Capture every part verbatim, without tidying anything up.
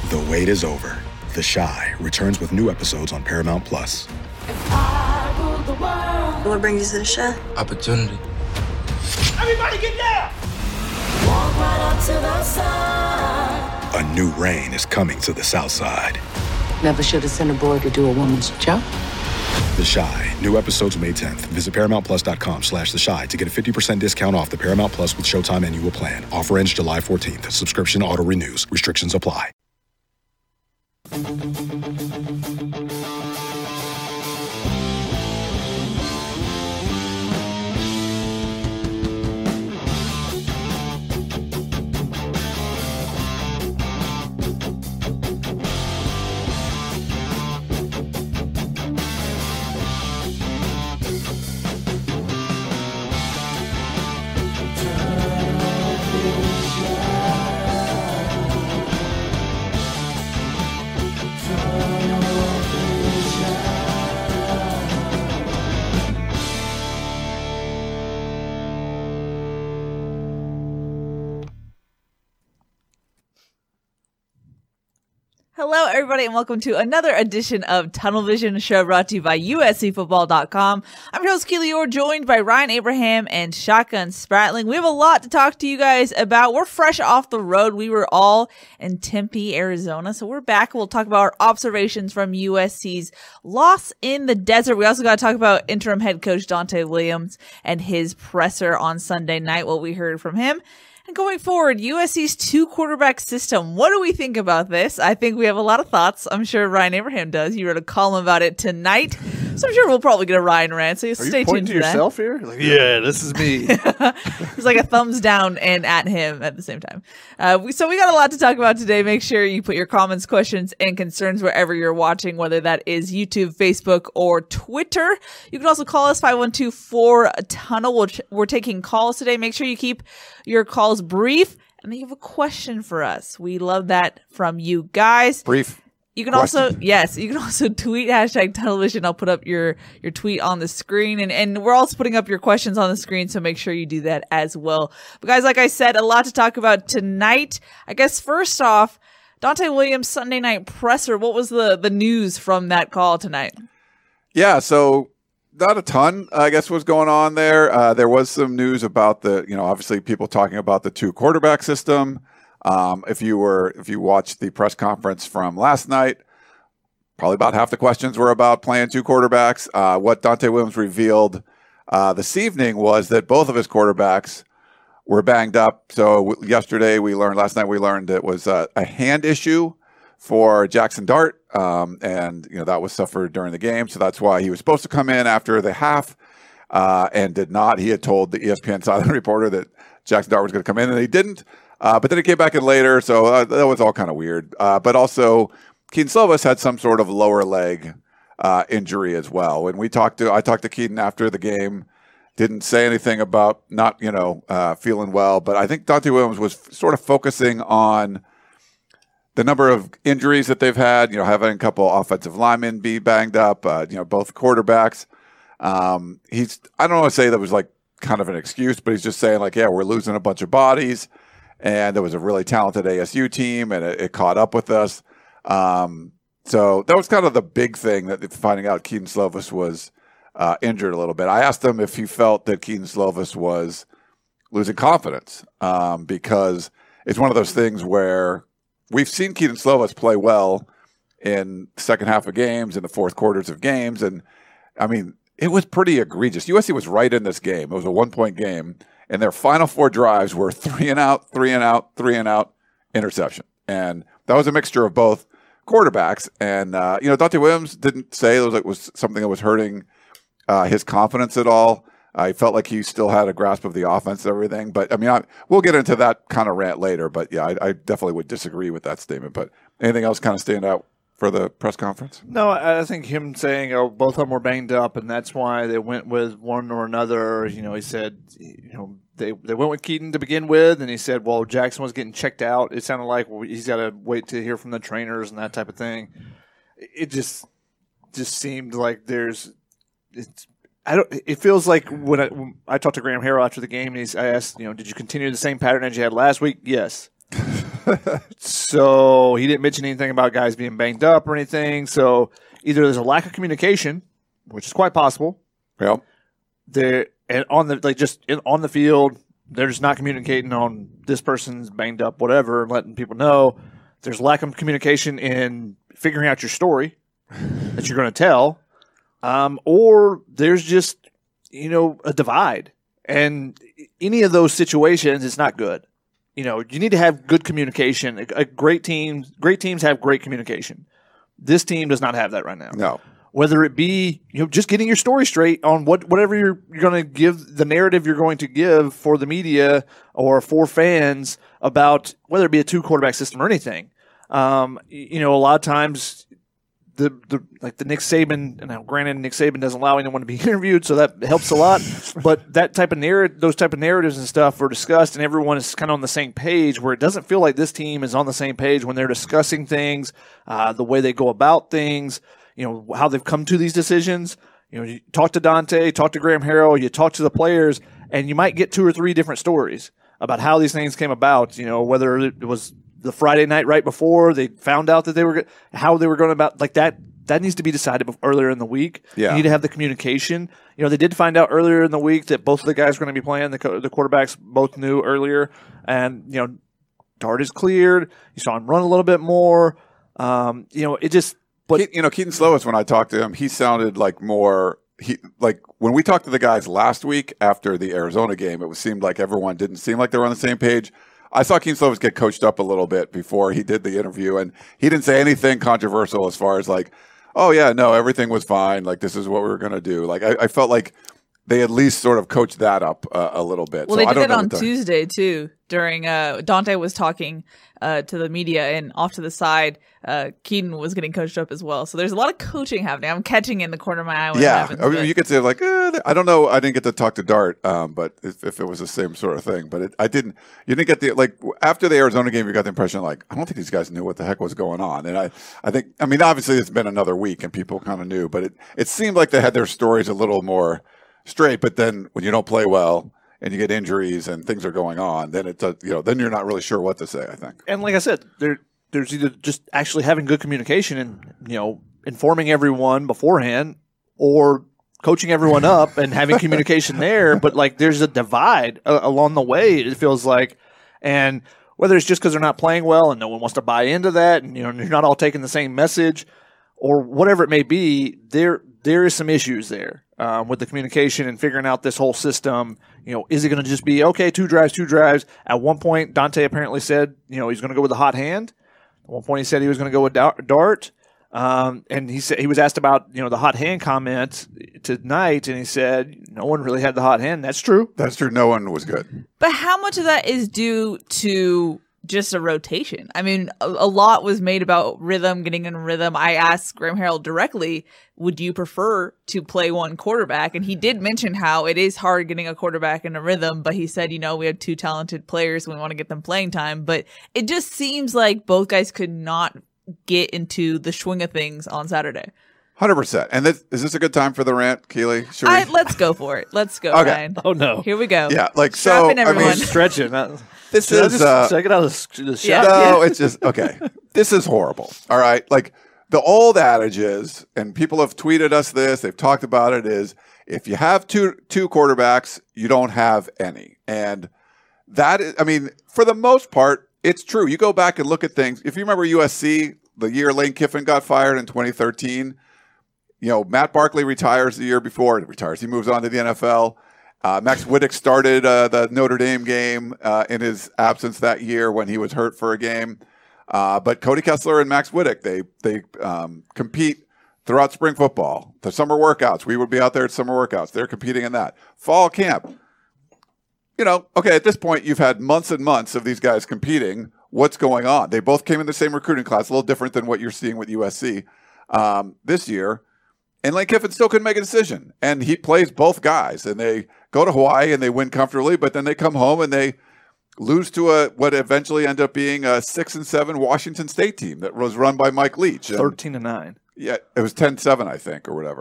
The wait is over. The Chi returns with new episodes on Paramount Plus. What brings you to the Chi? Opportunity. Everybody get down! Walk right up to the side. A new reign is coming to the South Side. Never should have sent a boy to do a woman's job. The Chi. New episodes May tenth. Visit ParamountPlus.com slash The Chi to get a fifty percent discount off the Paramount Plus with Showtime annual plan. Offer ends July fourteenth. Subscription auto-renews. Restrictions apply. Hello, everybody, and welcome to another edition of Tunnel Vision, a show brought to you by U S C football dot com. I'm your host, Keely Orr, joined by Ryan Abraham and Shotgun Spratling. We have a lot to talk to you guys about. We're fresh off the road. We were all in Tempe, Arizona, so we're back. We'll talk about our observations from U S C's loss in the desert. We also got to talk about interim head coach Donte Williams and his presser on Sunday night, what we heard from him. And going forward, U S C's two quarterback system. What do we think about this? I think we have a lot of thoughts. I'm sure Ryan Abraham does. You wrote a column about it tonight. So I'm sure we'll probably get a Ryan rant. So Are stay you tuned to for that. yourself here? Like, yeah, this is me. It's like a thumbs down and at him at the same time. Uh, we, so we got a lot to talk about today. Make sure you put your comments, questions, and concerns wherever you're watching, whether that is YouTube, Facebook, or Twitter. You can also call us five one two four tunnel. We're, we're taking calls today. Make sure you keep your calls brief. And then you have a question for us. We love that from you guys. Brief. You can Question. also, yes, you can also tweet hashtag television. I'll put up your, your tweet on the screen, and, and we're also putting up your questions on the screen. So make sure you do that as well. But guys, like I said, a lot to talk about tonight. I guess first off, Donte Williams Sunday night presser. What was the, the news from that call tonight? Yeah. So not a ton, I guess, was going on there. Uh, there was some news about the, you know, obviously people talking about the two quarterback system. Um, if you were, if you watched the press conference from last night, probably about half the questions were about playing two quarterbacks. Uh, what Donte Williams revealed uh, this evening was that both of his quarterbacks were banged up. So w- yesterday we learned, last night we learned it was uh, a hand issue for Jackson Dart, um, and you know that was suffered during the game. So that's why he was supposed to come in after the half uh, and did not. He had told the E S P N sideline reporter that Jackson Dart was going to come in, and he didn't. Uh, but then he came back in later, so uh, that was all kind of weird. Uh, but also, Keaton Slovis had some sort of lower leg uh, injury as well. When we talked to, I talked to Keaton after the game, didn't say anything about not, you know, uh, feeling well. But I think Donte Williams was f- sort of focusing on the number of injuries that they've had. You know, having a couple offensive linemen be banged up. Uh, you know, both quarterbacks. Um, he's, I don't want to say that was like kind of an excuse, but he's just saying like, yeah, we're losing a bunch of bodies. And there was a really talented A S U team, and it, it caught up with us. Um, so that was kind of the big thing, that finding out Keaton Slovis was uh, injured a little bit. I asked him if he felt that Keaton Slovis was losing confidence, um, because it's one of those things where we've seen Keaton Slovis play well in the second half of games, in the fourth quarters of games. And, I mean, it was pretty egregious. U S C was right in this game. It was a one-point game. And their final four drives were three and out, three and out, three and out, interception. And that was a mixture of both quarterbacks. And, uh, you know, Donte Williams didn't say it was, it was something that was hurting uh, his confidence at all. Uh, he felt like he still had a grasp of the offense and everything. But, I mean, I, we'll get into that kind of rant later. But, yeah, I, I definitely would disagree with that statement. But anything else kind of stand out for the press conference? No, I think him saying, oh, both of them were banged up, and that's why they went with one or another. You know, he said, you know, they they went with Keaton to begin with, and he said, well, Jackson was getting checked out. It sounded like well, he's got to wait to hear from the trainers and that type of thing. It just just seemed like there's it's. I don't. It feels like when I, when I talked to Graham Harrell after the game, and he's, I asked, you know, did you continue the same pattern as you had last week? Yes. So he didn't mention anything about guys being banged up or anything. So either there's a lack of communication, which is quite possible. Yep. There and on the like just in, on the field, they're just not communicating on this person's banged up, whatever, and letting people know. There's lack of communication in figuring out your story that you're going to tell, um, or there's just you know a divide. And any of those situations, it's not good. You know, you need to have good communication. A, a great team, great teams have great communication. This team does not have that right now. No. Whether it be you know just getting your story straight on what whatever you're, you're going to give, the narrative you're going to give for the media or for fans about whether it be a two quarterback system or anything. Um, you know, a lot of times the the like the Nick Saban. Now, granted, Nick Saban doesn't allow anyone to be interviewed, so that helps a lot. But that type of narrative, those type of narratives and stuff are discussed, and everyone is kind of on the same page. Where it doesn't feel like this team is on the same page when they're discussing things, uh, the way they go about things. You know, how they've come to these decisions. You know, you talk to Dante, talk to Graham Harrell, you talk to the players, and you might get two or three different stories about how these things came about. You know, whether it was the Friday night right before they found out that they were, how they were going about like that. That needs to be decided earlier in the week. Yeah. You need to have the communication. You know, they did find out earlier in the week that both of the guys were going to be playing. The, co- the quarterbacks both knew earlier, and you know, Dart is cleared. You saw him run a little bit more. Um, you know, it just. But you know, Keaton Slovis, when I talked to him, he sounded like more he like when we talked to the guys last week after the Arizona game, it was, seemed like everyone didn't seem like they were on the same page. I saw Keaton Slovis get coached up a little bit before he did the interview, and he didn't say anything controversial as far as like, oh yeah, no, everything was fine. Like this is what we were going to do. Like I, I felt like they at least sort of coached that up uh, a little bit. Well, so they I did don't that know on what Tuesday too. During uh, Dante was talking uh, to the media, and off to the side, uh, Keaton was getting coached up as well. So there's a lot of coaching happening. I'm catching in the corner of my eye when yeah, it happens. I mean, but- you could say like, eh, I don't know. I didn't get to talk to Dart, um, but if, if it was the same sort of thing, but it, I didn't. You didn't get the like after the Arizona game, you got the impression like I don't think these guys knew what the heck was going on, and I, I think, I mean, obviously it's been another week and people kind of knew, but it, it seemed like they had their stories a little more straight. But then when you don't play well and you get injuries and things are going on, then it's a, you know, then you're not really sure what to say, I think. And like I said, there there's either just actually having good communication and, you know, informing everyone beforehand or coaching everyone up and having communication there. But like there's a divide uh, along the way, it feels like. And whether it's just because they're not playing well and no one wants to buy into that and, you know, you're not all taking the same message or whatever it may be, there there is some issues there um, with the communication and figuring out this whole system. You know, is it going to just be, okay, two drives, two drives? At one point, Dante apparently said, you know, he's going to go with the hot hand. At one point, he said he was going to go with Dart. Um, and he said he was asked about, you know, the hot hand comment tonight, and he said no one really had the hot hand. That's true. That's true. No one was good. But how much of that is due to just a rotation? I mean, a, a lot was made about rhythm, getting in rhythm. I asked Graham Harrell directly, would you prefer to play one quarterback? And he did mention how it is hard getting a quarterback in a rhythm, but he said, you know, we have two talented players. We want to get them playing time. But it just seems like both guys could not get into the swing of things on Saturday. one hundred percent. And this, is this a good time for the rant, Keely? Should we? I, let's go for it. Let's go, Okay. Ryan. Oh, no. Here we go. Yeah, like Strap so. in, I everyone. mean, Stretching. this Should I is just, uh, should I get out of the, the shot? Yeah. no, it's just okay. This is horrible. All right, like the old adage is, and people have tweeted us this. They've talked about it. Is if you have two two quarterbacks, you don't have any, and that is, I mean, for the most part, it's true. You go back and look at things. If you remember U S C, the year Lane Kiffin got fired in twenty thirteen. You know, Matt Barkley retires the year before. He retires. He moves on to the N F L. Uh, Max Wittek started uh, the Notre Dame game uh, in his absence that year when he was hurt for a game. Uh, but Cody Kessler and Max Wittek, they they um, compete throughout spring football. The summer workouts, we would be out there at summer workouts. They're competing in that. Fall camp. You know, okay, at this point, you've had months and months of these guys competing. What's going on? They both came in the same recruiting class, a little different than what you're seeing with U S C um, this year. And Lane Kiffin still couldn't make a decision. And he plays both guys. And they go to Hawaii and they win comfortably, but then they come home and they lose to a what eventually ended up being a six and seven Washington State team that was run by Mike Leach. And, thirteen to nine. yeah, it was ten seven, I think, or whatever.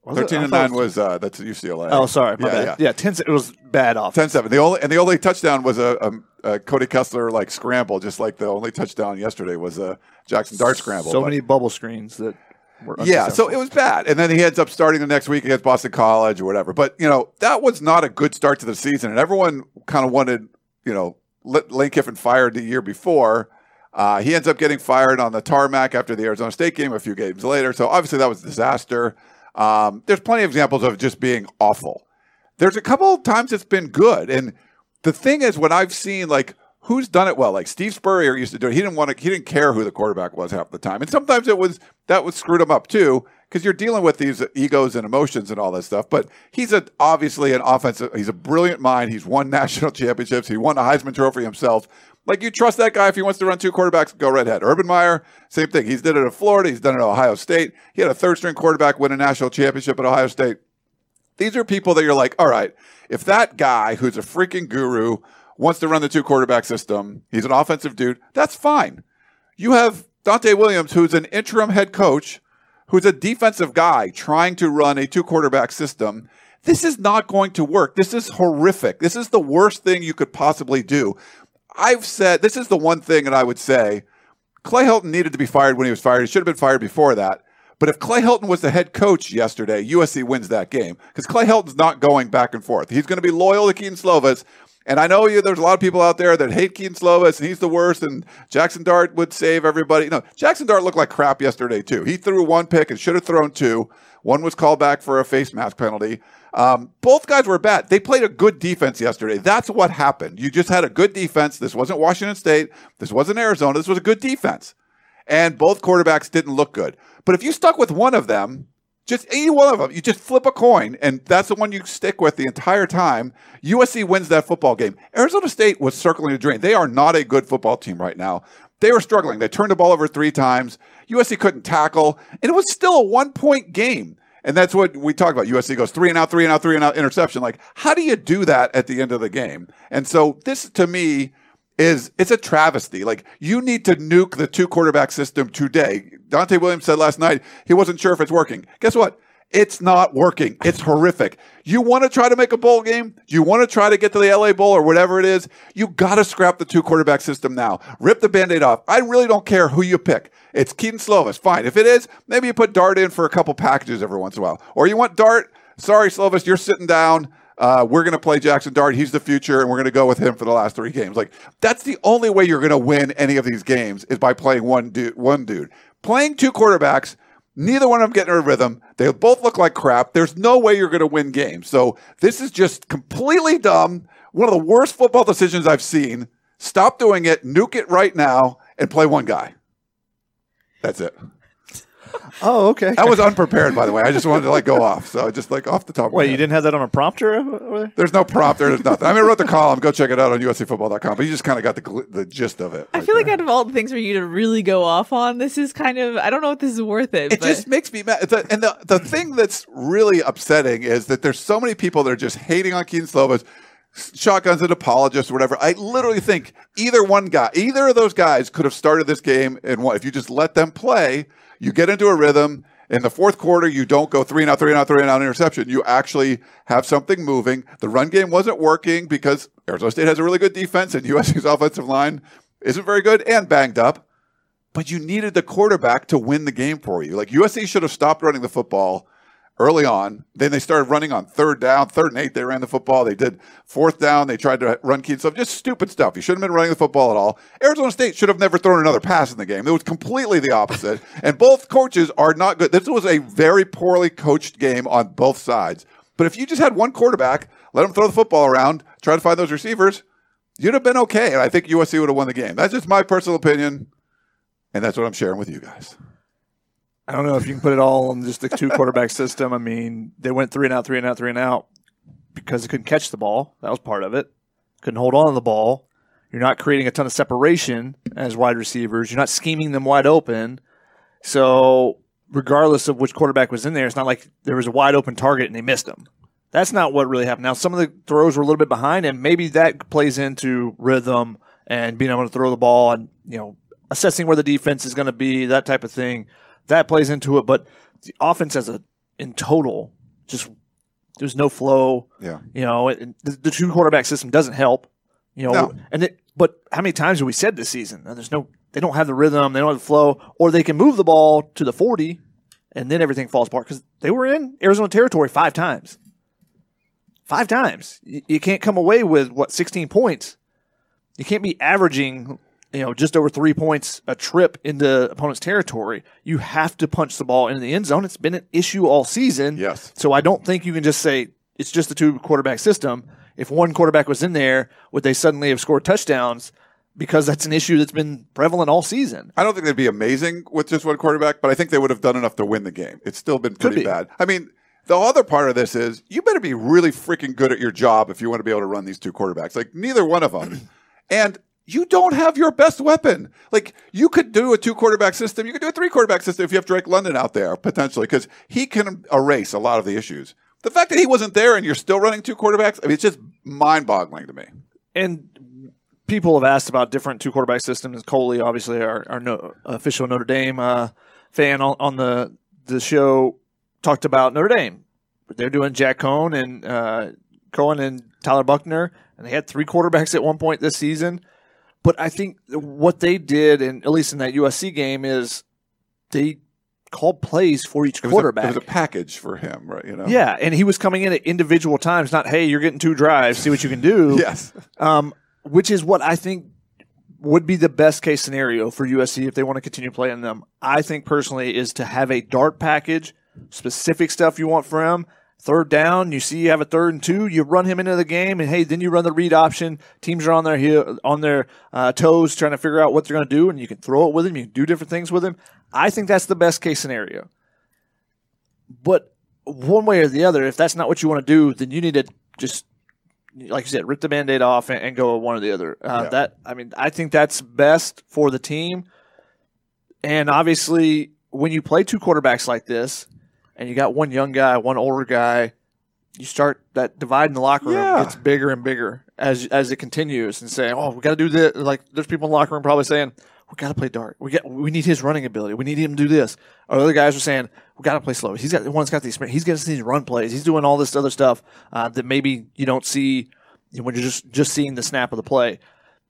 Was it? thirteen I and thought nine it was- was uh, that's U C L A. Oh, sorry, my yeah, bad. Yeah, Yeah, ten. It was bad off. ten seven. The only and the only touchdown was a, a, a Cody Kessler like scramble, just like the only touchdown yesterday was a Jackson Dart scramble. So but, many bubble screens that were yeah, so unsuccessful. it was bad, and then he ends up starting the next week against Boston College or whatever. But you know that was not a good start to the season, and everyone kind of wanted you know Lane Kiffin fired the year before. Uh, he ends up getting fired on the tarmac after the Arizona State game a few games later. So obviously that was a disaster. Um, there's plenty of examples of just being awful. There's a couple of times it's been good. And the thing is, when I've seen like who's done it well, like Steve Spurrier used to do it. He didn't want to, he didn't care who the quarterback was half the time. And sometimes it was, that was screwed him up too, because you're dealing with these egos and emotions and all that stuff. But he's a, obviously an offensive, he's a brilliant mind. He's won national championships. He won a Heisman Trophy himself. Like, you trust that guy if he wants to run two quarterbacks, go right ahead. Urban Meyer, same thing. He's did it at Florida. He's done it at Ohio State. He had a third-string quarterback win a national championship at Ohio State. These are people that you're like, all right, if that guy who's a freaking guru wants to run the two-quarterback system, he's an offensive dude, that's fine. You have Dante Williams, who's an interim head coach, who's a defensive guy trying to run a two-quarterback system. This is not going to work. This is horrific. This is the worst thing you could possibly do. I've said, this is the one thing that I would say, Clay Helton needed to be fired when he was fired. He should have been fired before that. But if Clay Helton was the head coach yesterday, U S C wins that game. Because Clay Helton's not going back and forth. He's going to be loyal to Keaton Slovis. And I know you, there's a lot of people out there that hate Keaton Slovis, and he's the worst, and Jackson Dart would save everybody. No, Jackson Dart looked like crap yesterday, too. He threw one pick and should have thrown two. One was called back for a face mask penalty. Um, both guys were bad. They played a good defense yesterday. That's what happened. You just had a good defense. This wasn't Washington State. This wasn't Arizona. This was a good defense. And both quarterbacks didn't look good. But if you stuck with one of them, just any one of them, you just flip a coin, and that's the one you stick with the entire time. U S C wins that football game. Arizona State was circling the drain. They are not a good football team right now. They were struggling. They turned the ball over three times. U S C couldn't tackle, and it was still a one-point game. And that's what we talk about. U S C goes three and out, three and out, three and out, interception. Like, how do you do that at the end of the game? And so this, to me, is it's a travesty. Like, you need to nuke the two-quarterback system today. Dante Williams said last night he wasn't sure if it's working. Guess what? It's not working. It's horrific. You want to try to make a bowl game? You want to try to get to the L A Bowl or whatever it is? You got to scrap the two-quarterback system now. Rip the Band-Aid off. I really don't care who you pick. It's Keaton Slovis. Fine. If it is, maybe you put Dart in for a couple packages every once in a while. Or you want Dart? Sorry, Slovis, you're sitting down. Uh, we're going to play Jackson Dart. He's the future, and we're going to go with him for the last three games. Like, that's the only way you're going to win any of these games is by playing one dude. One dude. Playing two quarterbacks, neither one of them getting a rhythm. They both look like crap. There's no way you're going to win games. So this is just completely dumb. One of the worst football decisions I've seen. Stop doing it. Nuke it right now and play one guy. That's it. Oh, okay. I was unprepared, by the way. I just wanted to like go off. So just like off the top of my Wait, head. you didn't have that on a prompter over there? There's no prompter. There's nothing. I mean, I wrote the column. Go check it out on U S C football dot com. But you just kind of got the gl- the gist of it. I right feel like there. out of all the things for you to really go off on, this is kind of, I don't know if this is worth it. It but just makes me mad. It's a, and the, the thing that's really upsetting is that there's so many people that are just hating on Keaton Slovis, shotguns and apologists or whatever. I literally think either one guy, either of those guys could have started this game and what if you just let them play, you get into a rhythm. In the fourth quarter, you don't go three and out, three and out, three and out interception. You actually have something moving. The run game wasn't working because Arizona State has a really good defense and U S C's offensive line isn't very good and banged up. But you needed the quarterback to win the game for you. Like U S C should have stopped running the football early on. Then they started running on third down, third and eight. They ran the football. They did fourth down. They tried to run Keaton stuff. Just stupid stuff. You shouldn't have been running the football at all. Arizona State should have never thrown another pass in the game. It was completely the opposite. And both coaches are not good. This was a very poorly coached game on both sides. But if you just had one quarterback, let him throw the football around, try to find those receivers, you'd have been okay. And I think U S C would have won the game. That's just my personal opinion. And that's what I'm sharing with you guys. I don't know if you can put it all on just the two quarterback system. I mean, they went three and out, three and out, three and out because they couldn't catch the ball. That was part of it. Couldn't hold on to the ball. You're not creating a ton of separation as wide receivers. You're not scheming them wide open. So regardless of which quarterback was in there, it's not like there was a wide open target and they missed him. That's not what really happened. Now, some of the throws were a little bit behind, and maybe that plays into rhythm and being able to throw the ball and, you know, assessing where the defense is going to be, that type of thing. That plays into it, but the offense as a in total just there's no flow. Yeah. You know, it, the, the two quarterback system doesn't help. You know, No. and it, but how many times have we said this season? There's no, they don't have the rhythm, they don't have the flow, or they can move the ball to the forty, and then everything falls apart because they were in Arizona territory five times. Five times. You, you can't come away with what sixteen points. You can't be averaging, you know, just over three points a trip into opponent's territory. You have to punch the ball into the end zone. It's been an issue all season. Yes. So I don't think you can just say it's just a two quarterback system. If one quarterback was in there, would they suddenly have scored touchdowns? Because that's an issue that's been prevalent all season. I don't think they'd be amazing with just one quarterback, but I think they would have done enough to win the game. It's still been pretty be. bad. I mean, the other part of this is you better be really freaking good at your job if you want to be able to run these two quarterbacks. Like, neither one of them. And you don't have your best weapon. Like, you could do a two quarterback system. You could do a three quarterback system if you have Drake London out there, potentially, because he can erase a lot of the issues. The fact that he wasn't there and you're still running two quarterbacks, I mean, it's just mind-boggling to me. And people have asked about different two quarterback systems. Coley, obviously, our, our no, official Notre Dame uh, fan on, on the the show, talked about Notre Dame. They're doing Jack Cohn and uh, Cohen and Tyler Buckner, and they had three quarterbacks at one point this season. But I think what they did, and at least in that U S C game, is they called plays for each It was quarterback. A, it was a package for him, right? You know. Yeah, and he was coming in at individual times, not, hey, you're getting two drives, see what you can do. Yes. Um, which is what I think would be the best case scenario for U S C if they want to continue playing them. I think personally is to have a dart package, specific stuff you want for him. Third down, you see you have a third and two, you run him into the game, and hey, then you run the read option. Teams are on their heel, on their uh, toes trying to figure out what they're going to do, and you can throw it with him. You can do different things with him. I think that's the best case scenario. But one way or the other, if that's not what you want to do, then you need to just, like you said, rip the Band-Aid off and, and go with one or the other. Uh, Yeah. That I mean, I think that's best for the team. And obviously, when you play two quarterbacks like this, and you got one young guy, one older guy, you start that divide in the locker room Yeah. gets bigger and bigger as as it continues, and saying, "Oh, we got to do this." Like, there's people in the locker room probably saying, "We got to play dart. We get we need his running ability. We need him to do this." Or other guys are saying, "We got to play slow. He's got the one's got the experience. He's getting these run plays. He's doing all this other stuff uh, that maybe you don't see when you're just just seeing the snap of the play."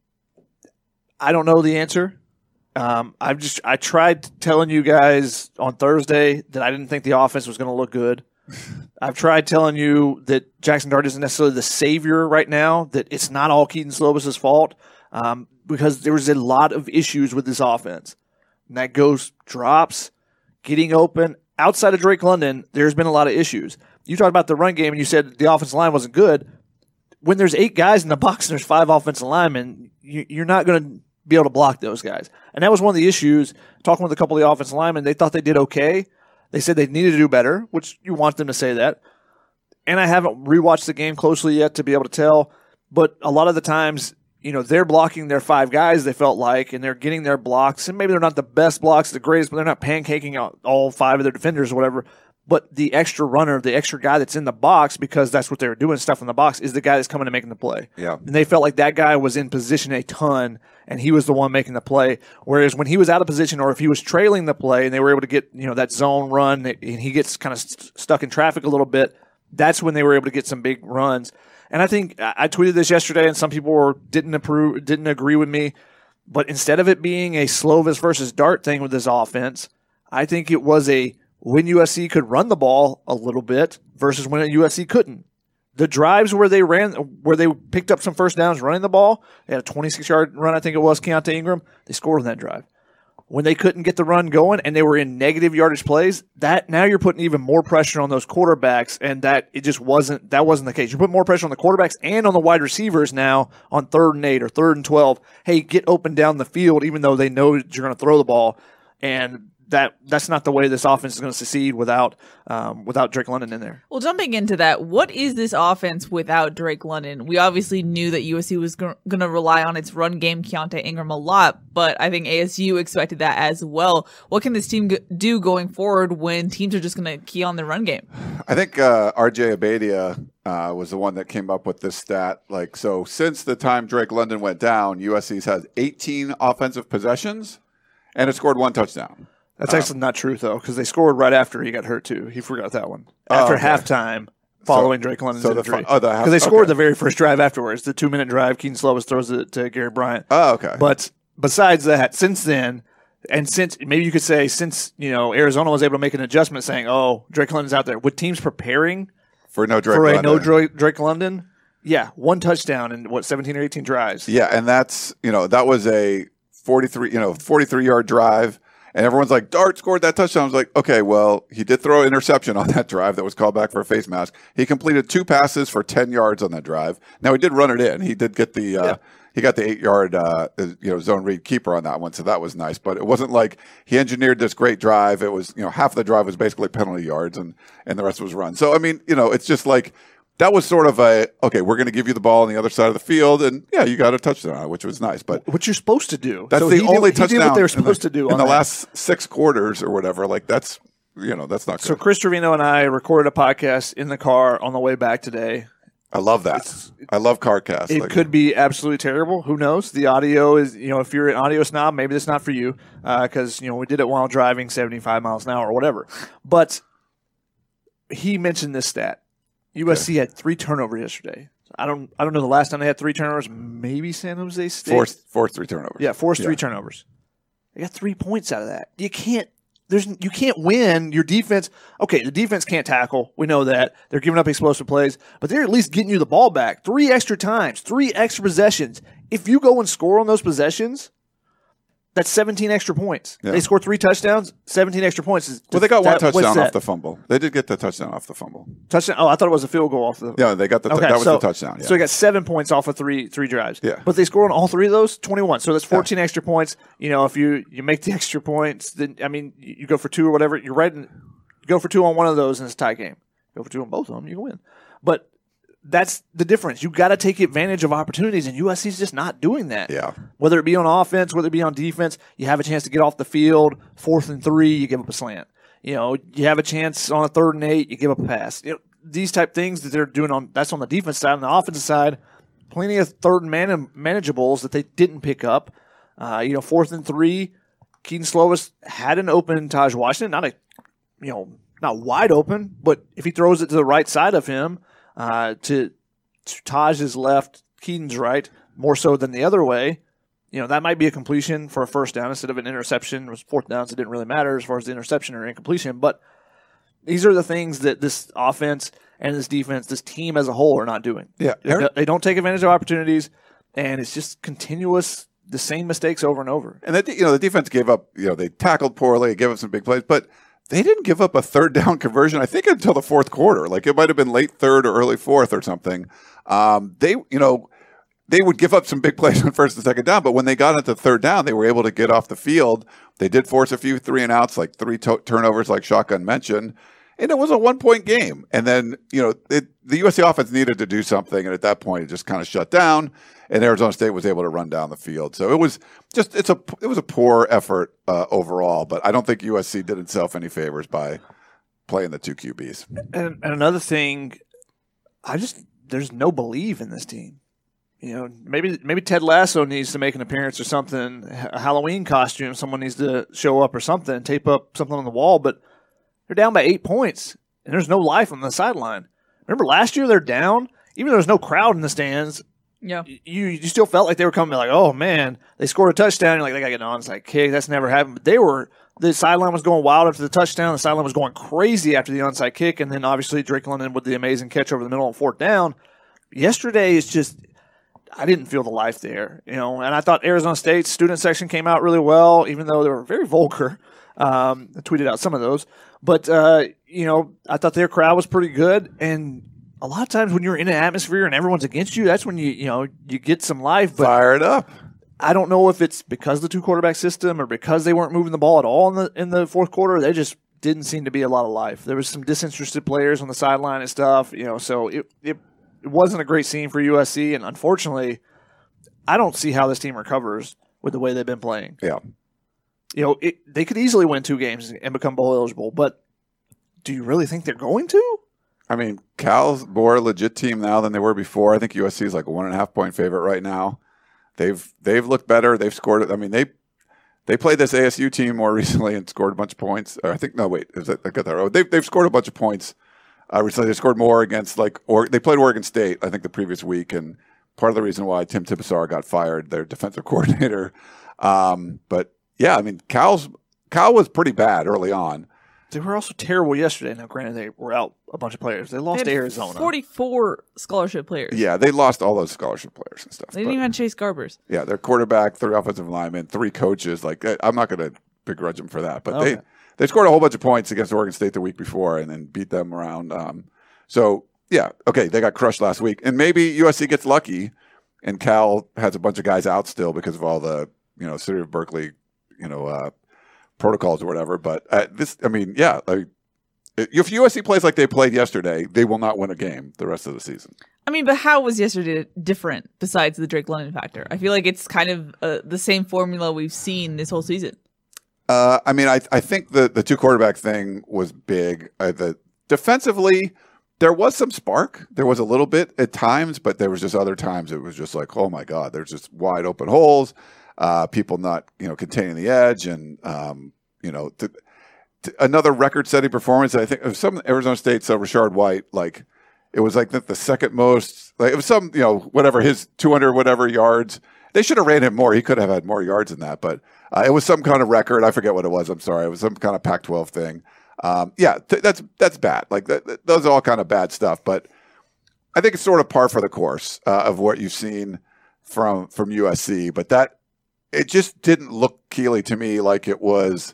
I don't know the answer. Um, I've just I tried telling you guys on Thursday that I didn't think the offense was going to look good. I've tried telling you that Jackson Dart isn't necessarily the savior right now, that it's not all Keaton Slobus's fault, um, because there was a lot of issues with this offense. And that goes drops, getting open. Outside of Drake London, there's been a lot of issues. You talked about the run game, and you said the offensive line wasn't good. When there's eight guys in the box and there's five offensive linemen, you, you're not going to be able to block those guys. And that was one of the issues. Talking with a couple of the offensive linemen, they thought they did okay. They said they needed to do better, which you want them to say that. And I haven't rewatched the game closely yet to be able to tell, but a lot of the times, you know, they're blocking their five guys, they felt like, and they're getting their blocks, and maybe they're not the best blocks, the greatest, but they're not pancaking out all five of their defenders or whatever. But the extra runner, the extra guy that's in the box, because that's what they were doing, stuff in the box, is the guy that's coming and making the play. Yeah. And they felt like that guy was in position a ton, and he was the one making the play. Whereas when he was out of position, or if he was trailing the play, and they were able to get, you know, that zone run, and he gets kind of st- stuck in traffic a little bit, that's when they were able to get some big runs. And I think I tweeted this yesterday, and some people were, didn't approve, didn't agree with me. But instead of it being a Slovis versus Dart thing with this offense, I think it was a when U S C could run the ball a little bit versus when U S C couldn't. The drives where they ran, where they picked up some first downs running the ball, they had a twenty-six yard run, I think it was, Keontae Ingram. They scored on that drive. When they couldn't get the run going and they were in negative yardage plays, that now you're putting even more pressure on those quarterbacks, and that it just wasn't that wasn't the case. You put more pressure on the quarterbacks and on the wide receivers now on third and eight or third and twelve. Hey, get open down the field, even though they know that you're going to throw the ball, and that that's not the way this offense is going to succeed without um, without Drake London in there. Well, jumping into that, what is this offense without Drake London? We obviously knew that U S C was g- going to rely on its run game, Keontae Ingram, a lot, but I think A S U expected that as well. What can this team g- do going forward when teams are just going to key on the run game? I think uh, R J Abadia uh, was the one that came up with this stat. Like, so since the time Drake London went down, U S C's has eighteen offensive possessions, and it scored one touchdown. That's Um, actually not true, though, because they scored right after he got hurt, too. He forgot that one. After Oh, okay. halftime, following So- Drake London's so the injury. fi- oh, the half- Because they scored okay. the very first drive afterwards, the two-minute drive. Keaton Slovis throws it to Gary Bryant. Oh, okay. But besides that, since then, and since maybe you could say since you know Arizona was able to make an adjustment, saying, "Oh, Drake London's out there," with teams preparing for no Drake for a London. no Drake, Drake London, yeah, one touchdown in what seventeen or eighteen drives. Yeah, and that's you know that was a forty-three you know forty-three yard drive, and everyone's like, Dart scored that touchdown. I was like, okay, well, he did throw an interception on that drive that was called back for a face mask. He completed two passes for ten yards on that drive. Now he did run it in. He did get the uh, Yeah. he got the eight yard uh, you know zone read keeper on that one, so that was nice. But it wasn't like he engineered this great drive. It was you know half of the drive was basically penalty yards, and and the rest was run. So I mean, you know, it's just like. That was sort of a, okay, we're going to give you the ball on the other side of the field, and yeah, you got a touchdown, which was nice. But What you're supposed to do. that's So the he did- only he touchdown did what they were in supposed the, to do in on the that. last six quarters or whatever. Like, that's, you know, that's not So good. Chris Trevino and I recorded a podcast in the car on the way back today. I love that. I love CarCast. It Like, could be absolutely terrible. Who knows? The audio is, you know, if you're an audio snob, maybe that's not for you because, you know, we did it while driving seventy-five miles an hour or whatever. But he mentioned this stat. U S C had three turnovers yesterday. I don't I don't know the last time they had three turnovers. Maybe San Jose State. forced, forced three turnovers. Yeah, forced three Yeah. turnovers. They got three points out of that. You can't there's you can't win. Your defense, okay, the defense can't tackle. We know that. They're giving up explosive plays, but they're at least getting you the ball back. Three extra times, three extra possessions. If you go and score on those possessions, that's seventeen extra points. Yeah. They score three touchdowns, seventeen extra points. Is, Well, they got one that- what's touchdown that? off the fumble. They did get the touchdown off the fumble. touchdown. Oh, I thought it was a field goal off the Yeah, they got the, Okay, that was so, the touchdown. Yeah. So they got seven points off of three three drives. Yeah. But they scored on all three of those, twenty-one. So that's fourteen extra points. You know, if you, you make the extra points, then I mean, you you go for two or whatever. You're right. In, you go for two on one of those, and it's a tie game. Go for two on both of them, you can win. But that's the difference. You got to take advantage of opportunities, and U S C's just not doing that. Yeah. Whether it be on offense, whether it be on defense, you have a chance to get off the field. Fourth and three, you give up a slant. You know, you have a chance on a third and eight, you give up a pass. You know, these type things that they're doing on that's on the defense side. On the offensive side, plenty of third and man- manageables that they didn't pick up. Uh, you know, fourth and three, Keaton Slovis had an open Taj Washington, not a, you know, not wide open, but if he throws it to the right side of him, uh, to, to Taj's left, Keaton's right, more so than the other way. You know, that might be a completion for a first down instead of an interception. It was fourth downs. It didn't really matter as far as the interception or incompletion. But these are the things that this offense and this defense, this team as a whole, are not doing. Yeah. They, they don't take advantage of opportunities, and it's just continuous, the same mistakes over and over. And the, you know, the defense gave up, you know, they tackled poorly, gave up some big plays, but they didn't give up a third down conversion, I think, until the fourth quarter. Like, it might have been late third or early fourth or something. Um, they, you know, they would give up some big plays on first and second down, but when they got into third down, they were able to get off the field. They did force a few three and outs, like three to- turnovers, like Shotgun mentioned. And it was a one-point game. And then, you know, it, the U S C offense needed to do something, and at that point, it just kind of shut down, and Arizona State was able to run down the field. So it was just it's a it was a poor effort uh, overall, but I don't think U S C did itself any favors by playing the two Q Bs. And, and another thing, I just there's no belief in this team. You know, maybe maybe Ted Lasso needs to make an appearance or something. A Halloween costume, someone needs to show up or something, tape up something on the wall. But they're down by eight points, and there's no life on the sideline. Remember last year they're down, even though there's no crowd in the stands. Yeah. You you still felt like they were coming like, oh man, they scored a touchdown. You're like, they got to get an onside kick. That's never happened. But they were the sideline was going wild after the touchdown. The sideline was going crazy after the onside kick, and then obviously Drake London with the amazing catch over the middle on fourth down. Yesterday is just. I didn't feel the life there, you know, and I thought Arizona State's student section came out really well, even though they were very vulgar. Um, I tweeted out some of those, but uh, you know, I thought their crowd was pretty good. And a lot of times when you're in an atmosphere and everyone's against you, that's when you you know you get some life. But Fire it up. I don't know if it's because of the two quarterback system or because they weren't moving the ball at all in the in the fourth quarter. They just didn't seem to be a lot of life. There was some disinterested players on the sideline and stuff, you know. So it it. It wasn't a great scene for U S C, and unfortunately, I don't see how this team recovers with the way they've been playing. Yeah. You know, it, they could easily win two games and become bowl eligible, but do you really think they're going to? I mean, Cal's more a legit team now than they were before. I think U S C is like a one and a half point favorite right now. They've they've looked better. They've scored. I mean, they they played this A S U team more recently and scored a bunch of points. Or I think no, wait, is that, I got that wrong. They've they've scored a bunch of points uh, recently. They scored more against like or they played Oregon State, I think, the previous week, and part of the reason why Tim Tibesar got fired, their defensive coordinator. Um, but yeah, I mean, Cal's Cal was pretty bad early on. They were also terrible yesterday. Now, granted, they were out a bunch of players. They lost They to had Arizona. forty-four scholarship players. Yeah, they lost all those scholarship players and stuff. They didn't but- even have Chase Garbers. Yeah, their quarterback, three offensive linemen, three coaches. Like I- I'm not going to begrudge them for that, but Okay. they they scored a whole bunch of points against Oregon State the week before and then beat them around. Um, so yeah, okay, they got crushed last week, and maybe U S C gets lucky, and Cal has a bunch of guys out still because of all the you know City of Berkeley, you know, uh, protocols or whatever. But uh, this, I mean, yeah, like. If U S C plays like they played yesterday, they will not win a game the rest of the season. I mean, but how was yesterday different besides the Drake London factor? I feel like it's kind of uh, the same formula we've seen this whole season. Uh, I mean, I I think the, the two quarterback thing was big. Uh, the defensively, there was some spark. There was a little bit at times, but there was just other times it was just like, oh my God, there's just wide open holes. Uh, people not you know containing the edge, and um, you know. Th- Another record-setting performance. I think of some Arizona State. So Rashard White, like it was like the, the second most. Like it was some, you know, whatever his two hundred whatever yards. They should have ran him more. He could have had more yards than that, but uh, it was some kind of record. I forget what it was. I'm sorry. It was some kind of Pac twelve thing. Um, yeah, th- that's that's bad. Like that, that, those are all kind of bad stuff. But I think it's sort of par for the course uh, of what you've seen from from U S C. But that it just didn't look, Keely, to me like it was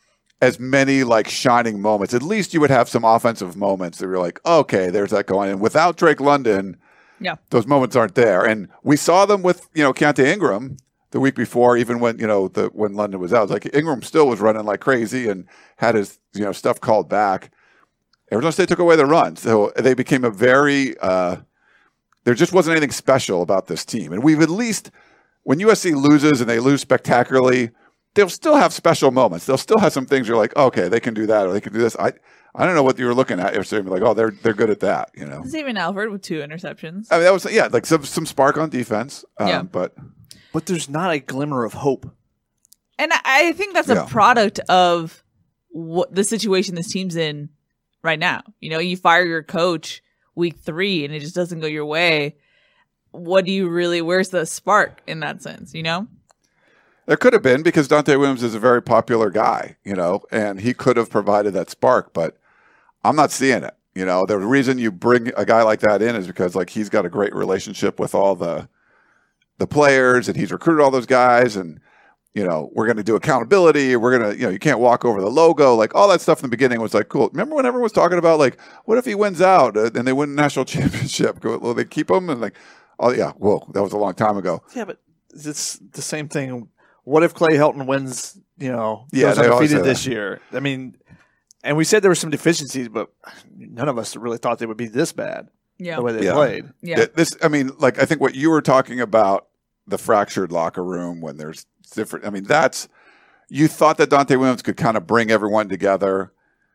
as many like shining moments. At least you would have some offensive moments that you're like, okay, there's that going. And without Drake London, Yeah. those moments aren't there. And we saw them with, you know, Keontae Ingram the week before, even when, you know, the when London was out. Like Ingram still was running like crazy and had his, you know, stuff called back. Arizona State took away the run. So they became a very uh, there just wasn't anything special about this team. And we've at least, when U S C loses and they lose spectacularly, they'll still have special moments. They'll still have some things you're like, okay, they can do that or they can do this. I I don't know what you were looking at. You're saying like, oh, they're they're good at that, you know. Xavier Alford with two interceptions. I mean, that was yeah, like some some spark on defense. Um, Yeah. but But there's not a glimmer of hope. And I- I think that's Yeah. a product of what the situation this team's in right now. You know, you fire your coach week three and it just doesn't go your way. What do you really, where's the spark in that sense, you know? there could have been, because Dante Williams is a very popular guy, you know, and he could have provided that spark, but I'm not seeing it. You know, the reason you bring a guy like that in is because like he's got a great relationship with all the the players and he's recruited all those guys, and you know, we're going to do accountability. We're going to, you know, you can't walk over the logo. Like all that stuff in the beginning was like, cool. Remember when everyone was talking about like, what if he wins out uh, and they win the national championship? Go, well, they keep him and like, oh yeah, whoa, that was a long time ago. Yeah, but it's the same thing. What if Clay Helton wins, you know, Yeah, goes they always undefeated say this year? I mean, and we said there were some deficiencies, but none of us really thought they would be this bad Yeah. the way they Yeah. played. Yeah. Th- This, I mean, like I think what you were talking about, the fractured locker room when there's different. I mean, that's you thought that Dante Williams could kind of bring everyone together.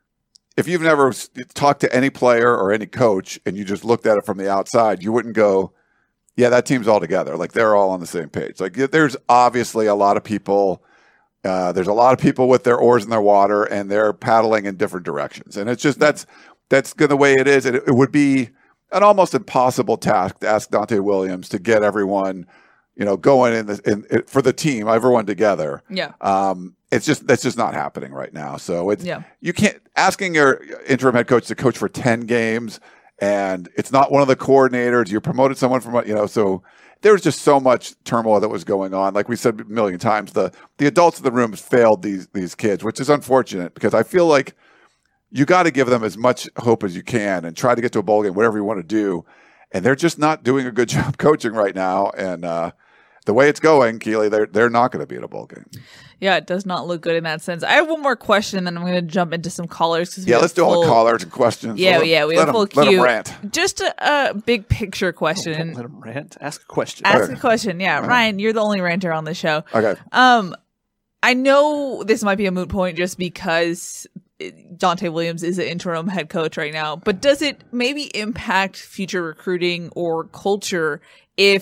If you've never s- talked to any player or any coach and you just looked at it from the outside, you wouldn't go, yeah, that team's all together. Like they're all on the same page. Like there's obviously a lot of people. Uh, there's a lot of people with their oars in their water and they're paddling in different directions. And it's just that's that's the way it is. And it, it would be an almost impossible task to ask Dante Williams to get everyone, you know, going in, the, in, in for the team, everyone together. Yeah. Um, it's just that's just not happening right now. So it's Yeah. you can't asking your interim head coach to coach for ten games, and it's not one of the coordinators. You promoted someone from you know, so there was just so much turmoil that was going on. Like we said a million times, the the adults in the room failed these these kids, which is unfortunate because I feel like you got to give them as much hope as you can and try to get to a bowl game, whatever you want to do. And they're just not doing a good job coaching right now. And uh, the way it's going, Keely, they're they're not going to be in a bowl game. Yeah, it does not look good in that sense. I have one more question, and then I'm going to jump into some callers. 'cause we Yeah, have let's do all full- the callers and questions. Yeah, Let 'em- yeah, we let have a full 'em- let 'em queue. rant. Just a, a big picture question. Don't let him rant. Ask a question. Ask a question. Yeah, Ryan, you're the only ranter on the show. Okay. Um, I know this might be a moot point just because Dante Williams is an interim head coach right now, but does it maybe impact future recruiting or culture if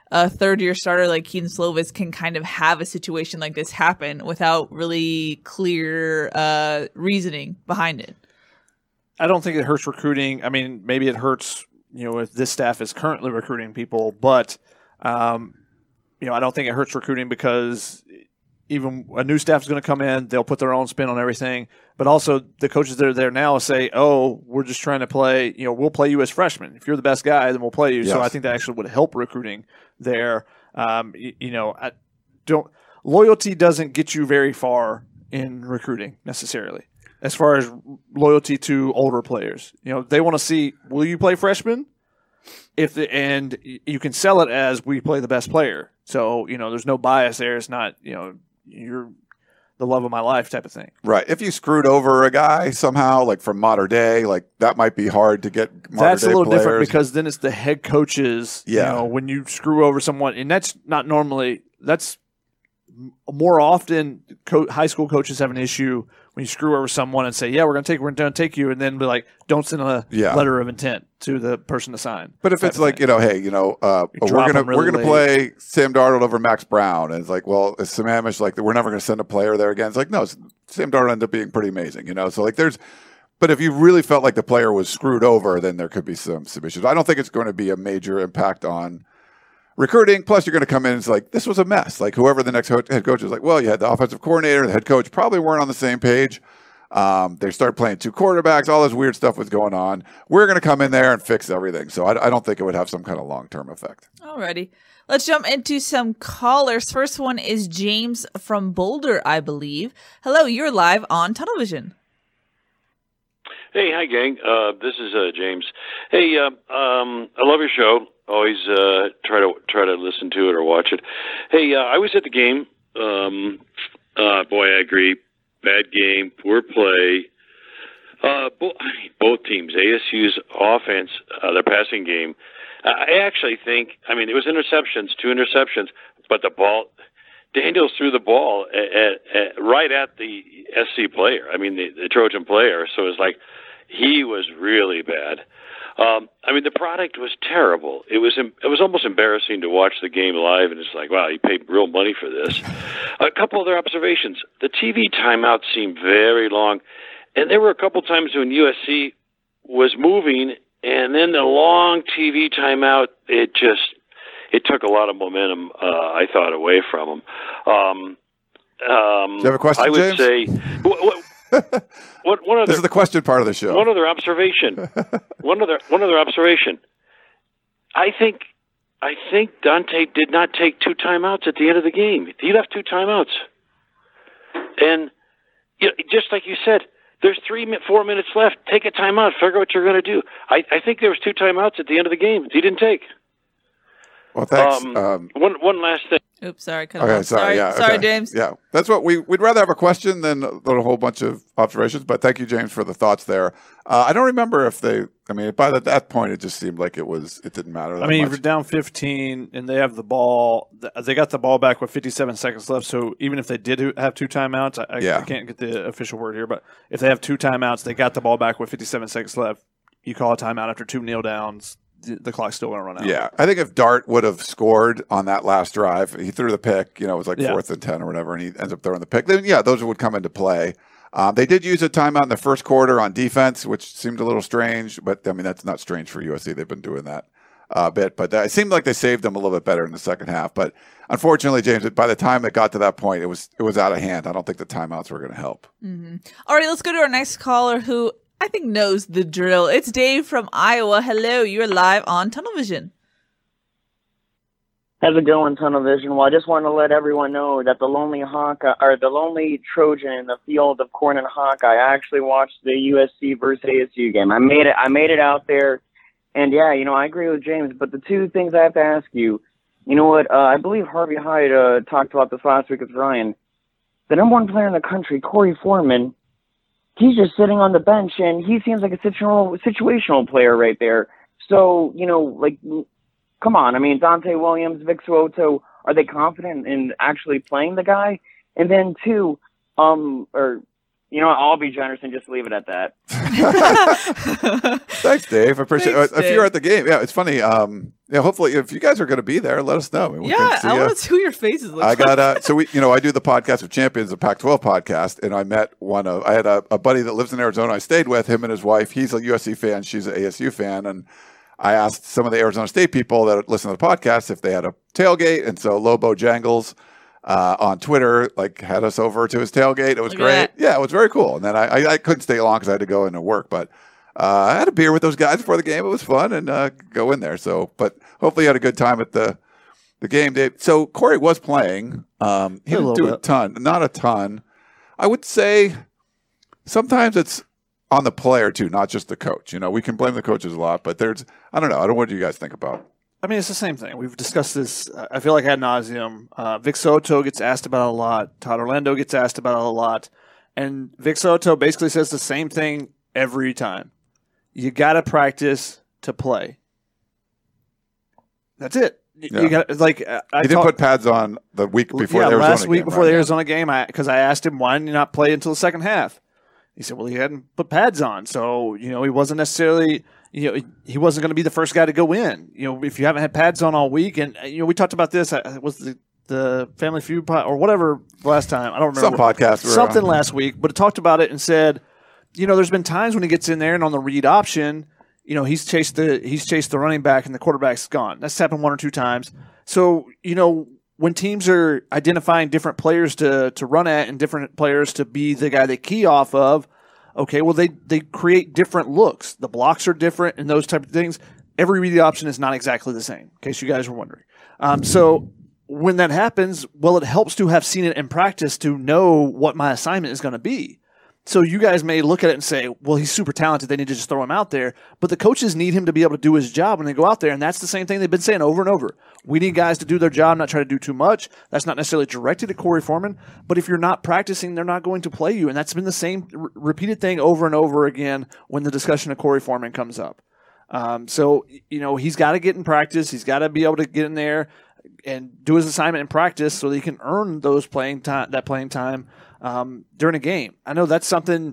a third-year starter like Keaton Slovis can kind of have a situation like this happen without really clear uh, reasoning behind it. I don't think it hurts recruiting. I mean, maybe it hurts, you know, if this staff is currently recruiting people, but, um, you know, I don't think it hurts recruiting because even a new staff is going to come in, they'll put their own spin on everything. But also the coaches that are there now say, oh, we're just trying to play, you know, we'll play you as freshmen. If you're the best guy, then we'll play you. Yes. So I think that actually would help recruiting there. Um, you, you know, I don't loyalty doesn't get you very far in recruiting necessarily as far as loyalty to older players. You know, they want to see, will you play freshman? If the, and you can sell it as we play the best player. So, you know, there's no bias there. It's not, you know, you're the love of my life type of thing. Right. If you screwed over a guy somehow, like from modern day, like that might be hard to get modern That's day a little players. different because then it's the head coaches. Yeah. You know, when you screw over someone, and that's not normally, that's more often co- high school coaches have an issue when you screw over someone and say, yeah, we're going to take, we're going to take you. And then be like, don't send a yeah. letter of intent to the person to sign. But if it's like, thing. you know, hey, you know, uh, we're going to, really we're going to play Sam Darnold over Max Brown. And it's like, well, is Sam Amish like, we're never going to send a player there again. It's like, no, Sam Darnold ended up being pretty amazing, you know? So like there's, but if you really felt like the player was screwed over, then there could be some, some issues. I don't think it's going to be a major impact on recruiting. Plus, you're going to come in and it's like, this was a mess. Like, whoever the next head coach is like, well, you had the offensive coordinator, the head coach probably weren't on the same page. Um, they started playing two quarterbacks. All this weird stuff was going on. We're going to come in there and fix everything. So I, I don't think it would have some kind of long-term effect. Alrighty. Let's jump into some callers. First one is James from Boulder, I believe. Hello, you're live on Tunnel Vision. Hey, hi, gang. Uh, this is uh, James. Hey, uh, um, I love your show. Always uh, try to try to listen to it or watch it. Hey, uh, I was at the game. Um, uh, boy, I agree. Bad game, poor play. Uh, bo- both teams, A S U's offense, uh, their passing game. Uh, I actually think, I mean, it was interceptions, two interceptions, but the ball, Daniels threw the ball at, at, at, right at the S C player. I mean, the, the Trojan player. So it was like he was really bad. Um, I mean, the product was terrible. It was it was almost embarrassing to watch the game live, and it's like, wow, you paid real money for this. A couple other observations. The T V timeouts seemed very long, and there were a couple times when U S C was moving, and then the long T V timeout, it just it took a lot of momentum, uh, I thought, away from them. Um, um, Do you have a question, I would James? say... What, what, What, one other, this is the question part of the show. One other observation. one other one other observation. I think I think Dante did not take two timeouts at the end of the game. He left two timeouts, and you know, just like you said, there's three four minutes left. Take a timeout. Figure out what you're going to do. I, I think there was two timeouts at the end of the game. He didn't take. Well, thanks. Um, um, one one last thing. Oops, sorry. Cut okay, off. sorry. Sorry, yeah, sorry okay. James. Yeah, that's what we we'd rather have a question than a whole bunch of observations. But thank you, James, for the thoughts there. Uh, I don't remember if they. I mean, by that, that point, it just seemed like it was. It didn't matter. That I mean, much. if you're down fifteen and they have the ball, they got the ball back with fifty-seven seconds left. So even if they did have two timeouts, I, yeah. I can't get the official word here, but if they have two timeouts, they got the ball back with fifty-seven seconds left. You call a timeout after two kneel downs. The clock's still going to run out. Yeah, I think if Dart would have scored on that last drive, he threw the pick. You know, it was like yeah. fourth and ten or whatever, and he ends up throwing the pick. Then, yeah, those would come into play. Um, they did use a timeout in the first quarter on defense, which seemed a little strange. But I mean, that's not strange for U S C. They've been doing that a uh, bit. But it seemed like they saved them a little bit better in the second half. But unfortunately, James, by the time it got to that point, it was it was out of hand. I don't think the timeouts were going to help. Mm-hmm. All right, let's go to our next caller who I think knows the drill. It's Dave from Iowa. Hello, you're live on Tunnel Vision. How's it going, Tunnel Vision? Well, I just want to let everyone know that the lonely Hawkeye, or the lonely Trojan in the field of corn and Hawkeye, I actually watched the U S C versus A S U game. I made it. I made it out there, and yeah, you know, I agree with James. But the two things I have to ask you, you know what? Uh, I believe Harvey Hyde uh, talked about this last week with Ryan. The number one player in the country, Corey Foreman. He's just sitting on the bench, and he seems like a situational, situational player right there. So, you know, like, come on. I mean, Dante Williams, Vic Suoto, are they confident in actually playing the guy? And then, two, um, or, you know, I'll be generous and just leave it at that. Thanks, Dave. I appreciate Thanks, it. If Dave. you're at the game, yeah, it's funny. Um, yeah, hopefully, if you guys are going to be there, let us know. We yeah, can see I ya. want to see who your faces look I like. got uh, so we, you know, I do the podcast of Champions, the Pac twelve podcast, and I met one of. I had a, a buddy that lives in Arizona. I stayed with him and his wife. He's a U S C fan. She's an A S U fan, and I asked some of the Arizona State people that listen to the podcast if they had a tailgate, and so Lobo Jangles uh, on Twitter like had us over to his tailgate. It was Look at great. that. Yeah, it was very cool. And then I, I, I couldn't stay long because I had to go into work, but. Uh, I had a beer with those guys before the game. It was fun, and uh, go in there. So, but hopefully, you had a good time at the the game, Dave. So Corey was playing. Um, he A didn't little do a bit. ton, not a ton. I would say sometimes it's on the player too, not just the coach. You know, we can blame the coaches a lot, but there's I don't know. I don't know what do you guys think about? I mean, it's the same thing. We've discussed this, uh, I feel like ad nauseum. Uh, Vic Soto gets asked about it a lot. Todd Orlando gets asked about it a lot. And Vic Soto basically says the same thing every time. You got to practice to play. That's it. Yeah. You got like I He didn't talk- put pads on the week before yeah, the Arizona last week game, before right? the Arizona game, I because I asked him why didn't you not play until the second half. He said, "Well, he hadn't put pads on, so you know he wasn't necessarily you know he wasn't going to be the first guy to go in. You know, if you haven't had pads on all week, and you know we talked about this. I, was the the Family Feud pod, or whatever last time? I don't remember. Some podcast were something on. last week, but it talked about it and said, you know, there's been times when he gets in there and on the read option, you know, he's chased the he's chased the running back and the quarterback's gone. That's happened one or two times. So, you know, when teams are identifying different players to to run at and different players to be the guy they key off of, okay, well they they create different looks. The blocks are different and those type of things. Every read option is not exactly the same, in case you guys were wondering. Um, so when that happens, well, it helps to have seen it in practice to know what my assignment is going to be. So you guys may look at it and say, well, he's super talented. They need to just throw him out there. But the coaches need him to be able to do his job when they go out there. And that's the same thing they've been saying over and over. We need guys to do their job, not try to do too much. That's not necessarily directed at Corey Foreman. But if you're not practicing, they're not going to play you. And that's been the same r- repeated thing over and over again when the discussion of Corey Foreman comes up. Um, so, you know, he's got to get in practice. He's got to be able to get in there and do his assignment in practice so that he can earn those playing time, that playing time um, during a game. I know that's something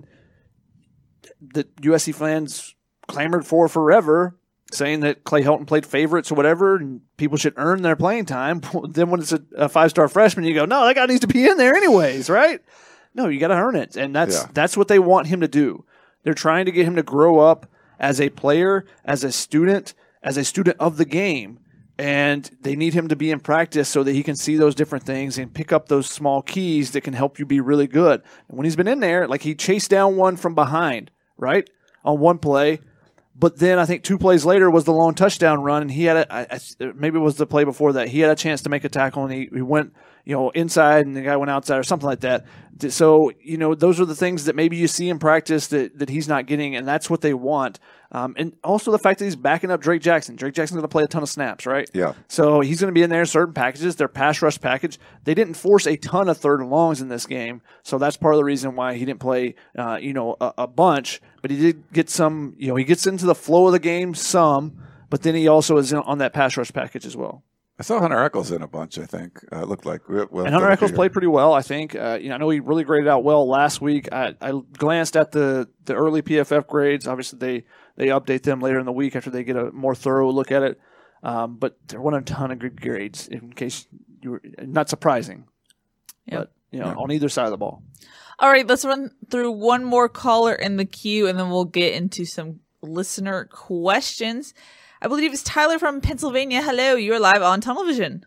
that U S C fans clamored for forever, saying that Clay Helton played favorites or whatever, and people should earn their playing time. Then when it's a, a five-star freshman, you go, no, that guy needs to be in there anyways, right? No, you got to earn it, and that's Yeah. that's what they want him to do. They're trying to get him to grow up as a player, as a student, as a student of the game. And they need him to be in practice so that he can see those different things and pick up those small keys that can help you be really good. And when he's been in there, like he chased down one from behind, right, on one play. But then I think two plays later was the lone touchdown run, and he had a, I, I, maybe it was the play before that. He had a chance to make a tackle, and he, he went, you know, inside, and the guy went outside or something like that. So, you know, those are the things that maybe you see in practice that, that he's not getting, and that's what they want. Um, and also the fact that he's backing up Drake Jackson. Drake Jackson's going to play a ton of snaps, right? Yeah. So he's going to be in there in certain packages. Their pass rush package. They didn't force a ton of third and longs in this game, so that's part of the reason why he didn't play, uh, you know, a, a bunch. But he did get some, you know, he gets into the flow of the game some, but then he also is in, on that pass rush package as well. I saw Hunter Echols in a bunch. I think uh, it looked like. We'll And Hunter Echols played pretty well, I think. Uh, you know, I know he really graded out well last week. I, I glanced at the, the early P F F grades. Obviously, they, they update them later in the week after they get a more thorough look at it. Um, but there weren't a ton of good grades, in case you were not surprising. Yep. But, you know, Yeah. on either side of the ball. All right, let's run through one more caller in the queue, and then we'll get into some listener questions. I believe it's Tyler from Pennsylvania. Hello, you're live on Tunnel Vision.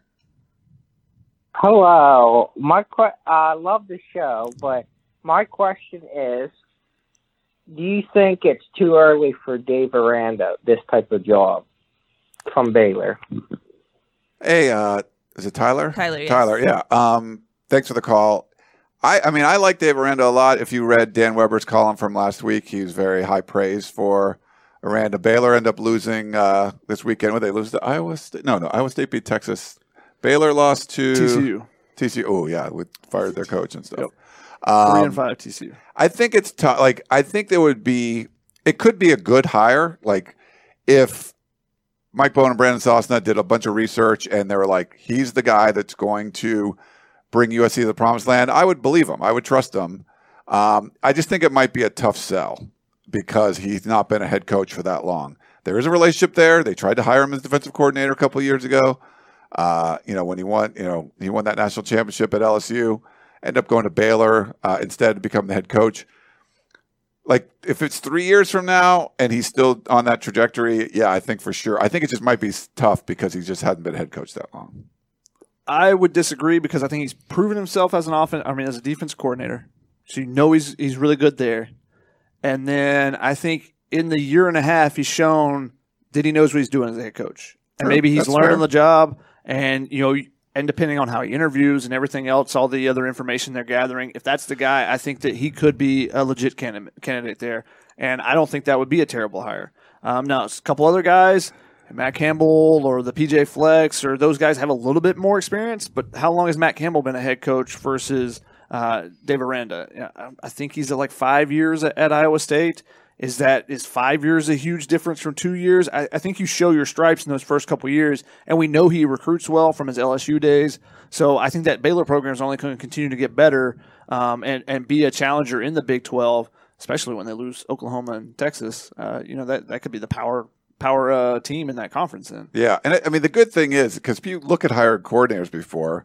Hello. My que- I love the show, but my question is, do you think it's too early for Dave Aranda, this type of job from Baylor? Hey, uh, is it Tyler? Tyler, yes. Tyler, yeah. Um, thanks for the call. I, I mean, I like Dave Aranda a lot. If you read Dan Weber's column from last week, he was very high praise for Aranda. Baylor ended up losing uh, this weekend. Would they lose to Iowa State? No, no. Iowa State beat Texas. Baylor lost to T C U. T C U. Oh, yeah, we fired their coach and stuff. Yep. Um, Three and five T C U. I think it's tough. Like, I think there would be, it could be a good hire. Like, if Mike Bohn and Brandon Sosna did a bunch of research and they were like, he's the guy that's going to bring U S C to the promised land, I would believe him. I would trust him. Um, I just think it might be a tough sell. because he's not been a head coach for that long. There is a relationship there. They tried to hire him as defensive coordinator a couple of years ago. Uh, you know, when he won, you know, he won that national championship at L S U, ended up going to Baylor uh, instead to become the head coach. Like, if it's three years from now and he's still on that trajectory, yeah, I think for sure. I think it just might be tough because he just hadn't been head coach that long. I would disagree because I think he's proven himself as an offense. I mean, as a defense coordinator, so you know he's he's really good there. And then I think in the year and a half, he's shown that he knows what he's doing as a head coach, and Sure, maybe he's that's learning fair. the job. And you know, and depending on how he interviews and everything else, all the other information they're gathering, if that's the guy, I think that he could be a legit candidate candidate there. And I don't think that would be a terrible hire. Um, now, a couple other guys. Matt Campbell or the P J Flex or those guys have a little bit more experience, but how long has Matt Campbell been a head coach versus uh, Dave Aranda? Yeah, I think he's at like five years at, at Iowa State. Is that is five years a huge difference from two years? I, I think you show your stripes in those first couple of years, and we know he recruits well from his L S U days. So I think that Baylor program is only going to continue to get better um, and and be a challenger in the Big twelve, especially when they lose Oklahoma and Texas. Uh, you know that that could be the power. power uh, team in that conference then. Yeah, and I I mean, the good thing is, because if you look at hired coordinators before,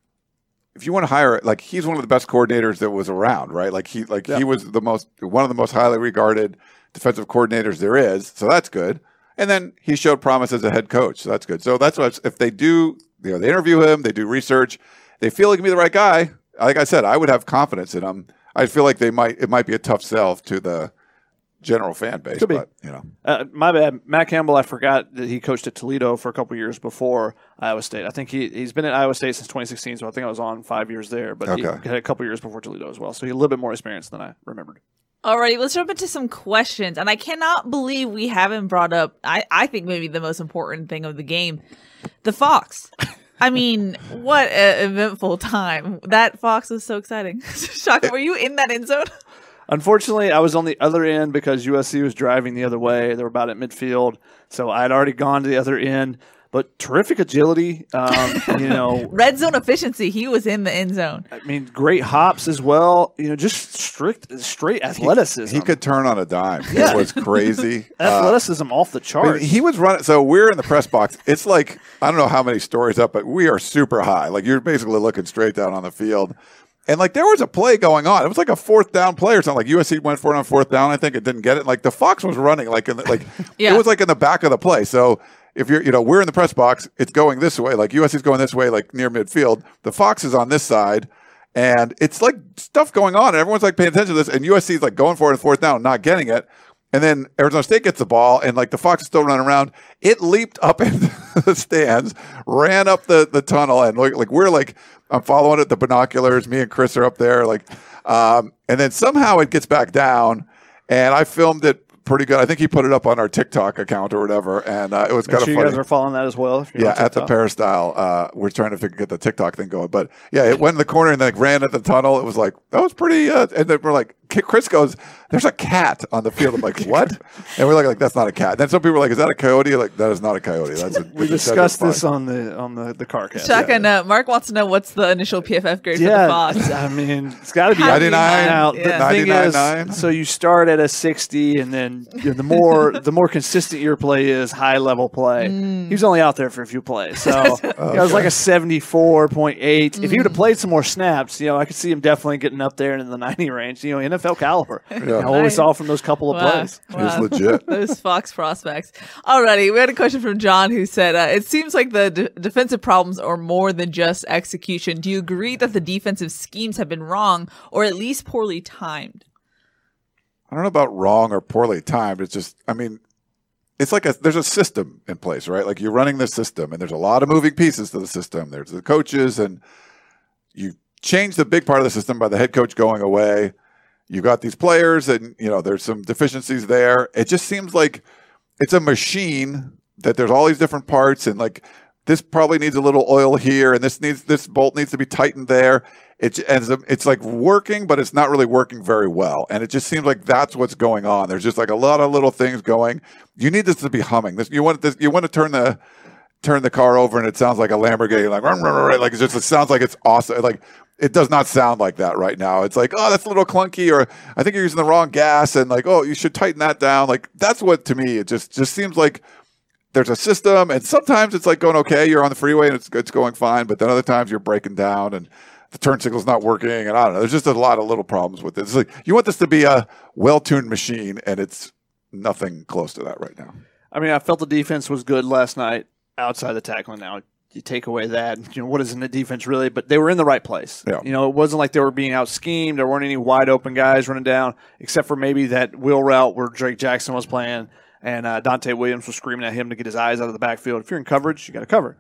if you want to hire, like, he's one of the best coordinators that was around, right? Like, he like Yeah. he was the most, one of the most highly regarded defensive coordinators there is, so that's good. And then he showed promise as a head coach, so that's good. So that's what, if they do, you know, they interview him, they do research, they feel he can be the right guy, like I said, I would have confidence in him. I feel like they might, it might be a tough sell to the general fan base, Could be. but, you know. Uh, my bad. Matt Campbell, I forgot that he coached at Toledo for a couple years before Iowa State. I think he, he's been at Iowa State since twenty sixteen, so I think I was on five years there, but he Okay. had a couple years before Toledo as well. So he had a little bit more experience than I remembered. Alrighty, let's jump into some questions. And I cannot believe we haven't brought up, I, I think maybe the most important thing of the game, the Fox. I mean, what an eventful time. That Fox was so exciting. Shaka, were you in that end zone? Unfortunately, I was on the other end because U S C was driving the other way. They were about at midfield, so I had already gone to the other end. But terrific agility, um, you know. Red zone efficiency. He was in the end zone. I mean, great hops as well. You know, just strict, straight athleticism. He could turn on a dime. Yeah. It was crazy. athleticism uh, off the I charts. mean, he was running. So we're in the press box. It's like, I don't know how many stories up, but we are super high. Like, you're basically looking straight down on the field. And, like, there was a play going on. It was like a fourth down play or something. Like, U S C went for it on fourth down. I think it didn't get it. Like, the Fox was running. Like, in the, like Yeah. it was like in the back of the play. So if you're, you know, we're in the press box. It's going this way. Like, U S C's going this way, like near midfield. The Fox is on this side. And it's like stuff going on. And everyone's like paying attention to this. And U S C's like going for it on fourth down, not getting it. And then Arizona State gets the ball, and like the Fox is still running around. It leaped up into the stands, ran up the, the tunnel, and like, like we're like, I'm following it, the binoculars. Me and Chris are up there, like, um, and then somehow it gets back down, and I filmed it pretty good. I think he put it up on our TikTok account or whatever, and uh, it was Make kind sure of you funny. guys are following that as well. If you're Yeah, on at the TikTok. peristyle, uh, we're trying to figure, get the TikTok thing going. But yeah, it went in the corner and then like, ran at the tunnel. It was like, that was pretty. Uh, and then we're like, Chris goes, "There's a cat on the field." I'm like, "What?" And we're like, "Like that's not a cat." And then some people were like, "Is that a coyote?" Like, that is not a coyote. That's a, We discussed this on the on the the car cast. Shaka, and uh, Mark wants to know what's the initial P F F grade Yeah, for the Fox. I mean, it's got to be ninety-nine. Now, the Yeah. thing ninety-nine is, nine. so you start at a sixty, and then you know, the more the more consistent your play is, high level play. He was only out there for a few plays, so it was like a seventy-four point eight. If he would have played some more snaps, you know, I could see him definitely getting up there in the ninety range. You know, N F L caliber. You know, what we Nice. saw from those couple of Wow. plays. It was legit. Those Fox prospects. Alrighty, we had a question from John who said, uh, it seems like the d- defensive problems are more than just execution. Do you agree that the defensive schemes have been wrong or at least poorly timed? I don't know about wrong or poorly timed. It's just, I mean, it's like a, there's a system in place, right? Like you're running the system, and there's a lot of moving pieces to the system. There's the coaches, and you change the big part of the system by the head coach going away. You got these players, and you know there's some deficiencies there. It just seems like it's a machine that there's all these different parts, and like this probably needs a little oil here, and this needs this bolt needs to be tightened there. It's it's like working, but it's not really working very well, and it just seems like that's what's going on. There's just like a lot of little things going. You need this to be humming. This you want this you want to turn the turn the car over, and it sounds like a Lamborghini, like run, run, run, like it just it sounds like it's awesome. Like it does not sound like that right now. It's like, oh, that's a little clunky, or I think you're using the wrong gas, and like, oh, you should tighten that down. Like that's what to me it just just seems like there's a system, and sometimes it's like going okay, you're on the freeway and it's it's going fine, but then other times you're breaking down and the turn signal's not working, and I don't know. There's just a lot of little problems with it. It's like you want this to be a well-tuned machine, and it's nothing close to that right now. I mean, I felt the defense was good last night outside the tackling. Now you take away that, you know, what is in the defense really? But they were in the right place. Yeah. You know, it wasn't like they were being out schemed. There weren't any wide open guys running down, except for maybe that wheel route where Drake Jackson was playing and uh, Dante Williams was screaming at him to get his eyes out of the backfield. If you're in coverage, you got to cover.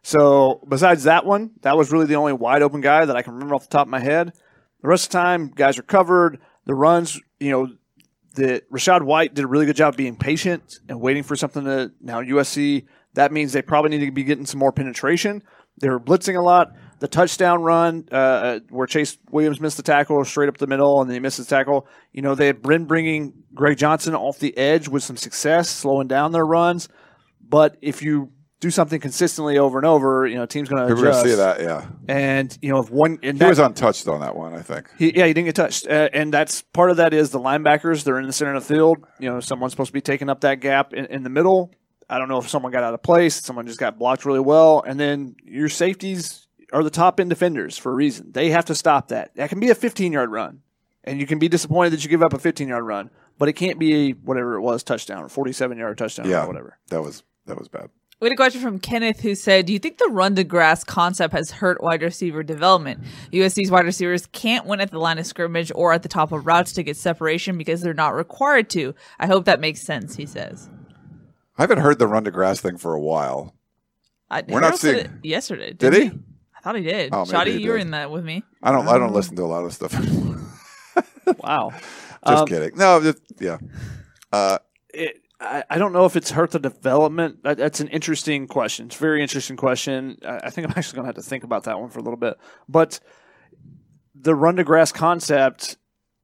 So besides that one, that was really the only wide open guy that I can remember off the top of my head. The rest of the time, guys are covered. The runs, you know, the Rashad White did a really good job being patient and waiting for something to. Now U S C, that means they probably need to be getting some more penetration. They were blitzing a lot. The touchdown run uh, where Chase Williams missed the tackle straight up the middle and then he missed the tackle. You know, they had been bringing Greg Johnson off the edge with some success, slowing down their runs. But if you do something consistently over and over, you know, team's going to adjust. We're going to see that, yeah. And, you know, if one... And he that, was untouched on that one, I think. He, yeah, he didn't get touched. Uh, and that's part of that is the linebackers, they're in the center of the field. You know, someone's supposed to be taking up that gap in, in the middle. I don't know if someone got out of place. Someone just got blocked really well. And then your safeties are the top-end defenders for a reason. They have to stop that. That can be a fifteen-yard run. And you can be disappointed that you give up a fifteen-yard run. But it can't be a, whatever it was, touchdown or forty-seven-yard touchdown yeah, or whatever. that was that was bad. We had a question from Kenneth who said, do you think the run to grass concept has hurt wide receiver development? U S C's wide receivers can't win at the line of scrimmage or at the top of routes to get separation because they're not required to. I hope that makes sense, he says. I haven't heard the run to grass thing for a while. I, We're not seeing it yesterday. Did he? he? I thought he did. Oh, Shotty, he you were did. in that with me. I don't. I don't listen to a lot of stuff anymore. Wow. Just Um, kidding. No, just, yeah. Uh, It, I, I don't know if it's hurt the development. That, that's an interesting question. It's a very interesting question. I, I think I'm actually going to have to think about that one for a little bit. But the run to grass concept,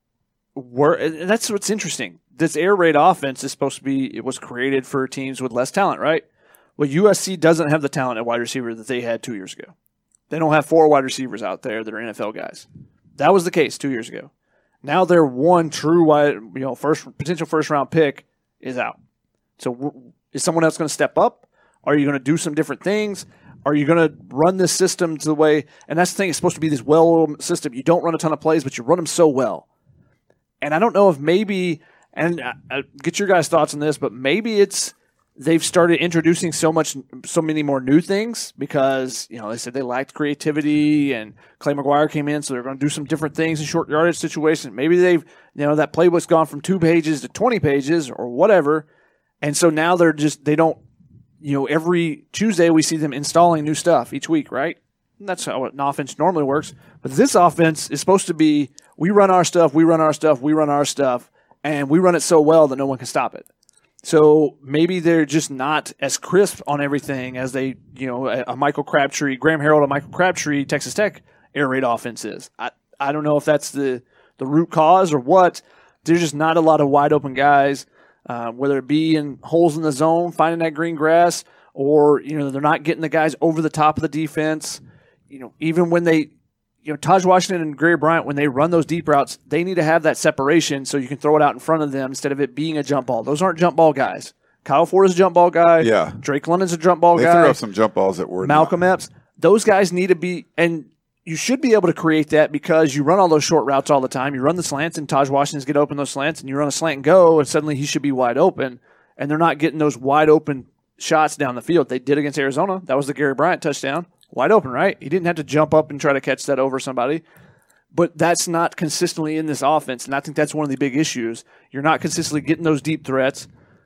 were, and that's what's interesting. This air raid offense is supposed to be, it was created for teams with less talent, right? Well, U S C doesn't have the talent at wide receiver that they had two years ago. They don't have four wide receivers out there that are N F L guys. That was the case two years ago. Now their one true wide, you know, first potential first round pick is out. So w- is someone else going to step up? Are you going to do some different things? Are you going to run this system to the way? And that's the thing. It's supposed to be this well-oiled system. You don't run a ton of plays, but you run them so well. And I don't know if maybe, and I, I get your guys' thoughts on this, but maybe it's they've started introducing so much, so many more new things because, you know, they said they lacked creativity and Clay McGuire came in, so they're going to do some different things in short yardage situations. Maybe they've, you know, that playbook's gone from two pages to twenty pages or whatever. And so now they're just, they don't, you know, every Tuesday we see them installing new stuff each week, right? And that's how an offense normally works. But this offense is supposed to be, we run our stuff, we run our stuff, we run our stuff, and we run it so well that no one can stop it. So maybe they're just not as crisp on everything as they, you know, a, a Michael Crabtree, Graham Harrell, a Michael Crabtree, Texas Tech air raid offense is. I, I don't know if that's the, the root cause or what. There's just not a lot of wide open guys, uh, whether it be in holes in the zone, finding that green grass, or, you know, they're not getting the guys over the top of the defense. You know, even when they, you know, Taj Washington and Gary Bryant, when they run those deep routes, they need to have that separation so you can throw it out in front of them instead of it being a jump ball. Those aren't jump ball guys. Kyle Ford is a jump ball guy. Yeah. Drake London's a jump ball they guy. threw up some jump balls that were Malcolm not. Epps. Those guys need to be, and you should be able to create that because you run all those short routes all the time. You run the slants, and Taj Washington's get open those slants, and you run a slant and go, and suddenly he should be wide open. And they're not getting those wide open shots down the field. They did against Arizona. That was the Gary Bryant touchdown. Wide open, right? He didn't have to jump up and try to catch that over somebody. But that's not consistently in this offense, and I think that's one of the big issues. You're not consistently getting those deep threats,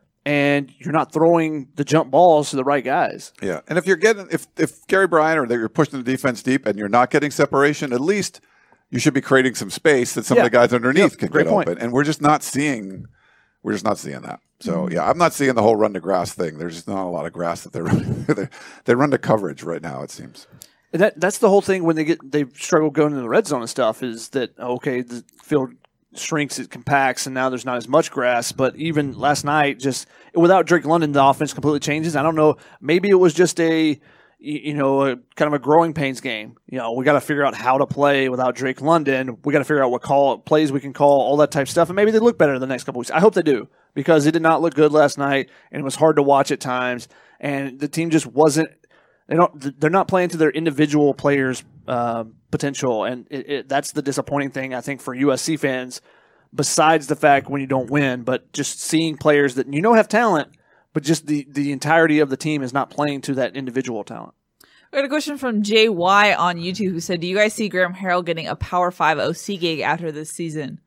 and you're not throwing the jump balls to the right guys. Yeah, and if you're getting if if Gary Bryant or you're pushing the defense deep and you're not getting separation, at least you should be creating some space that some Yeah. of the guys underneath Yep. can Great get point. open. And we're just not seeing we're just not seeing that. So Mm-hmm. yeah, I'm not seeing the whole run to grass thing. There's just not a lot of grass that they're running. they they run to coverage right now. It seems. And that that's the whole thing when they get they struggle going into the red zone and stuff is that okay the field shrinks, it compacts, and now there's not as much grass. But even last night, just without Drake London, the offense completely changes. I don't know, maybe it was just a you, you know, a, kind of a growing pains game. You know, we got to figure out how to play without Drake London. We got to figure out what call plays we can call, all that type of stuff, and maybe they look better the next couple weeks. I hope they do, because it did not look good last night, and it was hard to watch at times, and the team just wasn't. They don't. They're not playing to their individual players' uh, potential, and it, it, that's the disappointing thing, I think, for U S C fans. Besides the fact when you don't win, but just seeing players that you know have talent, but just the, the entirety of the team is not playing to that individual talent. We got a question from J Y on YouTube who said, do you guys see Graham Harrell getting a Power five O C gig after this season?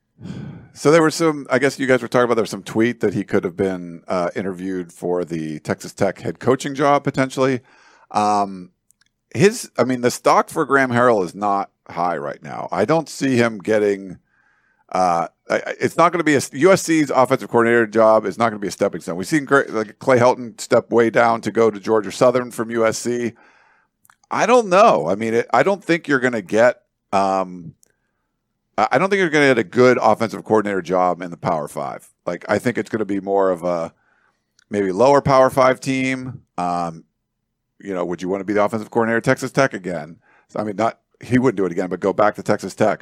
So there was some, I guess you guys were talking about, there was some tweet that he could have been uh, interviewed for the Texas Tech head coaching job potentially. Um, his, I mean, the stock for Graham Harrell is not high right now. I don't see him getting, uh, it's not going to be a, U S C's offensive coordinator job is not going to be a stepping stone. We've seen like Clay Helton step way down to go to Georgia Southern from U S C. I don't know. I mean, it, I don't think you're going to get, um, I don't think you're going to get a good offensive coordinator job in the Power Five. Like, I think it's going to be more of a maybe lower Power Five team. Um, you know, would you want to be the offensive coordinator at Texas Tech again? I mean, not he wouldn't do it again, but go back to Texas Tech,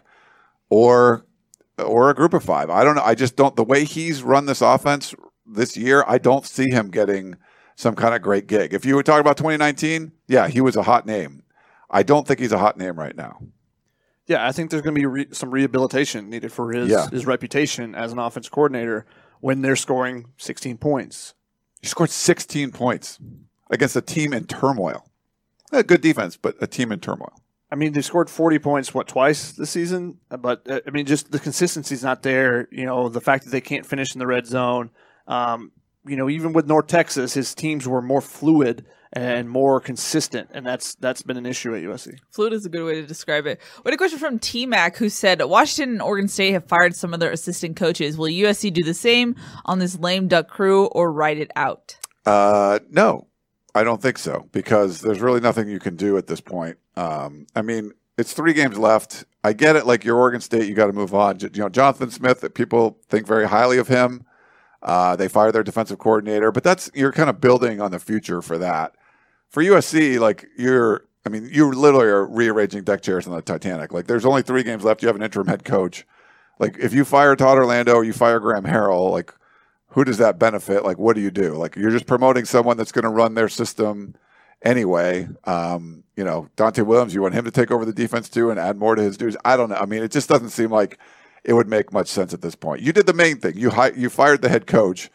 or or a group of five. I don't know. I just don't. The way he's run this offense this year, I don't see him getting some kind of great gig. If you were talking about twenty nineteen, yeah, he was a hot name. I don't think he's a hot name right now. Yeah, I think there's going to be re- some rehabilitation needed for his yeah. his reputation as an offensive coordinator when they're scoring sixteen points. He scored sixteen points against a team in turmoil. A good defense, but a team in turmoil. I mean, they scored forty points, what, twice this season? But, uh, I mean, just the consistency's not there. You know, the fact that they can't finish in the red zone. Um, you know, even with North Texas, his teams were more fluid and more consistent, and that's that's been an issue at U S C. Fluid is a good way to describe it. We had a question from T-Mac who said, Washington and Oregon State have fired some of their assistant coaches. Will U S C do the same on this lame duck crew or write it out? Uh, no, I don't think so, because there's really nothing you can do at this point. Um, I mean, it's three games left. I get it. Like your Oregon State, you got to move on. You know, Jonathan Smith, people think very highly of him. Uh, they fired their defensive coordinator, but that's, you're kind of building on the future for that. For U S C, like you're, I mean, you literally are rearranging deck chairs on the Titanic. Like there's only three games left. You have an interim head coach. Like if you fire Todd Orlando or you fire Graham Harrell, like who does that benefit? Like what do you do? Like you're just promoting someone that's going to run their system anyway. Um, you know, Dante Williams, you want him to take over the defense too and add more to his duties? I don't know. I mean, it just doesn't seem like it would make much sense at this point. You did the main thing. You hi- you fired the head coach.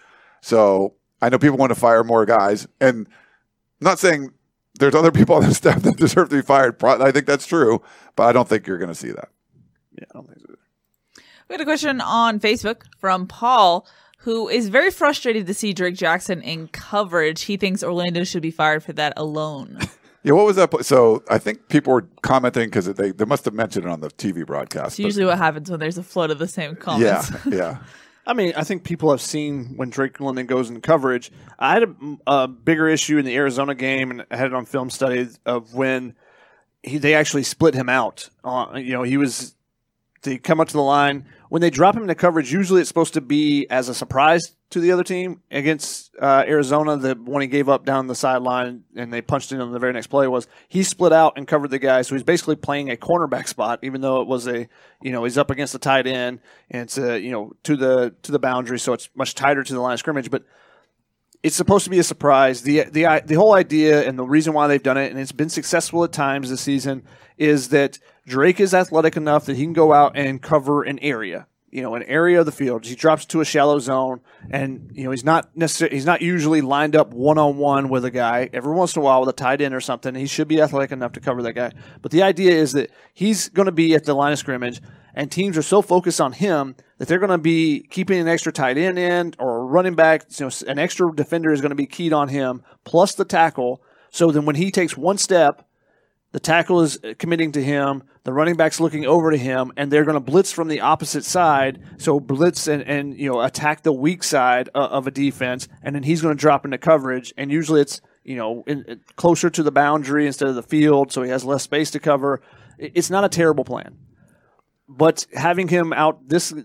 So I know people want to fire more guys, and I'm not saying there's other people on the staff that deserve to be fired. I think that's true, but I don't think you're going to see that. Yeah, I don't think so. We had a question on Facebook from Paul, who is very frustrated to see Drake Jackson in coverage. He thinks Orlando should be fired for that alone. Yeah, what was that? So I think people were commenting because they, they must have mentioned it on the T V broadcast. It's usually what happens when there's a flood of the same comments. Yeah, yeah. I mean, I think people have seen when Drake London goes in coverage. I had a, a bigger issue in the Arizona game, and I had it on film study of when he, they actually split him out. Uh, you know, he was they come up to the line. When they drop him into coverage, usually it's supposed to be as a surprise to the other team. Against uh, Arizona, the one he gave up down the sideline and they punched in on the very next play was he split out and covered the guy. So he's basically playing a cornerback spot, even though it was a, you know, he's up against the tight end and it's a, you know, to the to the boundary, so it's much tighter to the line of scrimmage. But it's supposed to be a surprise. The the the whole idea and the reason why they've done it, and it's been successful at times this season, is that Drake is athletic enough that he can go out and cover an area, you know, an area of the field. He drops to a shallow zone, and you know he's not necessarily he's not usually lined up one on one with a guy. Every once in a while, with a tight end or something, he should be athletic enough to cover that guy. But the idea is that he's going to be at the line of scrimmage, and teams are so focused on him that they're going to be keeping an extra tight end in or running back. You know, an extra defender is going to be keyed on him, plus the tackle. So then when he takes one step, the tackle is committing to him, the running back's looking over to him, and they're going to blitz from the opposite side. So blitz and, and you know attack the weak side uh, of a defense, and then he's going to drop into coverage. And usually it's you know in, in, closer to the boundary instead of the field, so he has less space to cover. It's not a terrible plan, but having him out this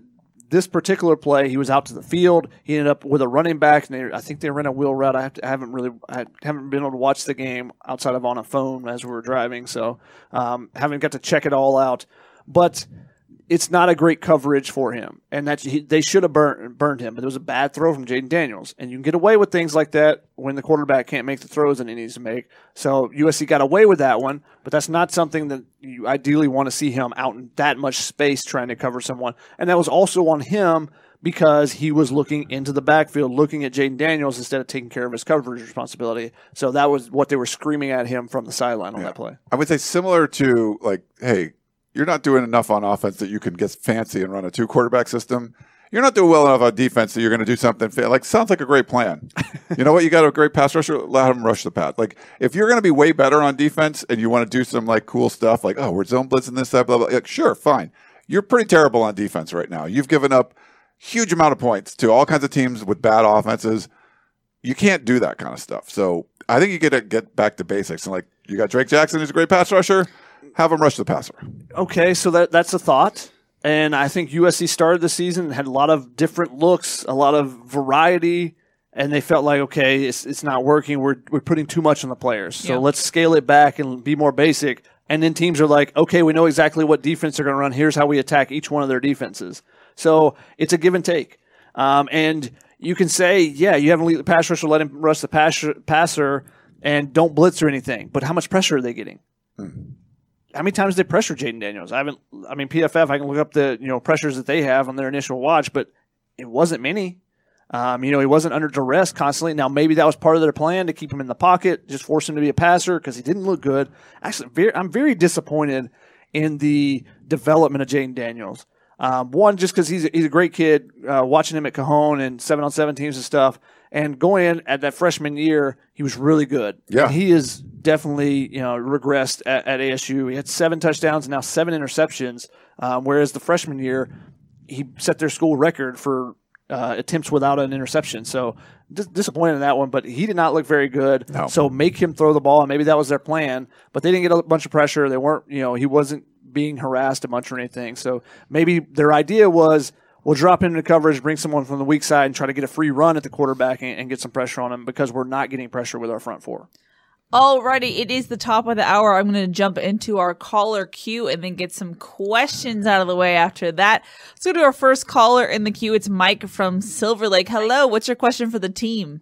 this particular play, he was out to the field. He ended up with a running back, and they, I think they ran a wheel route. I, have to, I haven't really, I haven't been able to watch the game outside of on a phone as we were driving, so um, haven't got to check it all out. But it's not a great coverage for him, and that they should have burned, burned him. But it was a bad throw from Jaden Daniels, and you can get away with things like that when the quarterback can't make the throws that he needs to make. So U S C got away with that one, but that's not something that you ideally want to see him out in that much space trying to cover someone. And that was also on him because he was looking into the backfield, looking at Jaden Daniels instead of taking care of his coverage responsibility. So that was what they were screaming at him from the sideline on yeah. that play. I would say similar to, like, hey, you're not doing enough on offense that you can get fancy and run a two-quarterback system. You're not doing well enough on defense that you're going to do something. Fa- like, sounds like a great plan. You know what? You got a great pass rusher. Let him rush the pass. Like, if you're going to be way better on defense and you want to do some, like, cool stuff, like, oh, we're zone blitzing this, that, blah, blah, like, sure, fine. You're pretty terrible on defense right now. You've given up huge amount of points to all kinds of teams with bad offenses. You can't do that kind of stuff. So I think you get to get back to basics. And, like, you got Drake Jackson, who's a great pass rusher. Have him rush the passer. Okay, so that that's a thought. And I think U S C started the season and had a lot of different looks, a lot of variety, and they felt like, okay, it's it's not working. We're we're putting too much on the players. So Yeah. let's scale it back and be more basic. And then teams are like, okay, we know exactly what defense they're going to run. Here's how we attack each one of their defenses. So it's a give and take. Um, and you can say, yeah, you have an elite pass rusher, let him rush the pass, passer, and don't blitz or anything. But how much pressure are they getting? Hmm. How many times did they pressure Jaden Daniels? I haven't. I mean, P F F. I can look up the you know pressures that they have on their initial watch, but it wasn't many. Um, you know, he wasn't under duress constantly. Now, maybe that was part of their plan to keep him in the pocket, just force him to be a passer because he didn't look good. Actually, very, I'm very disappointed in the development of Jaden Daniels. Um, one, just because he's a, he's a great kid. Uh, watching him at Cajon and seven on seven teams and stuff, and going in at that freshman year, he was really good. Yeah, and he is definitely you know regressed at, at A S U. He had seven touchdowns and now seven interceptions. Um, whereas the freshman year, he set their school record for uh, attempts without an interception. So dis- disappointed in that one, but he did not look very good. No. So make him throw the ball, and maybe that was their plan. But they didn't get a bunch of pressure. They weren't, you know, he wasn't being harassed a bunch or anything. So maybe their idea was, we'll drop him into coverage, bring someone from the weak side, and try to get a free run at the quarterback and, and get some pressure on him because we're not getting pressure with our front four. Alrighty, it is the top of the hour. I'm going to jump into our caller queue and then get some questions out of the way after that. Let's go to our first caller in the queue. It's Mike from Silver Lake. Hello, what's your question for the team?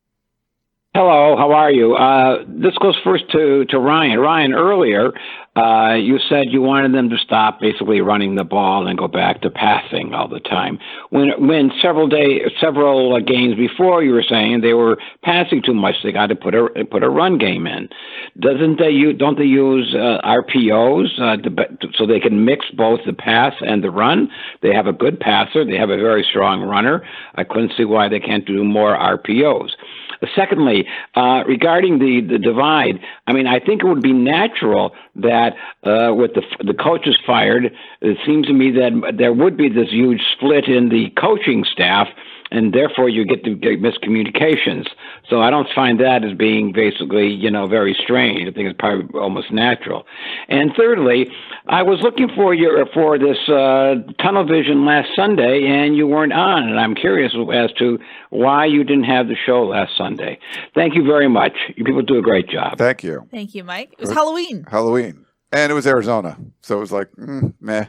Hello, how are you? Uh, this goes first to, to Ryan. Ryan, earlier, uh, you said you wanted them to stop basically running the ball and go back to passing all the time. When when several day, several uh, games before, you were saying they were passing too much. They got to put a put a run game in. Doesn't they? You don't they use uh, R P Os uh, to, so they can mix both the pass and the run? They have a good passer. They have a very strong runner. I couldn't see why they can't do more R P Os. Secondly, uh, regarding the, the divide, I mean, I think it would be natural that uh, with the the coaches fired, it seems to me that there would be this huge split in the coaching staff, and therefore you get the get miscommunications. So I don't find that as being basically, you know, very strange. I think it's probably almost natural. And thirdly, I was looking for your for this uh, tunnel vision last Sunday, and you weren't on. And I'm curious as to why you didn't have the show last Sunday. Thank you very much. You people do a great job. Thank you. Thank you, Mike. It was Halloween. Halloween. And it was Arizona. So it was like, mm, meh.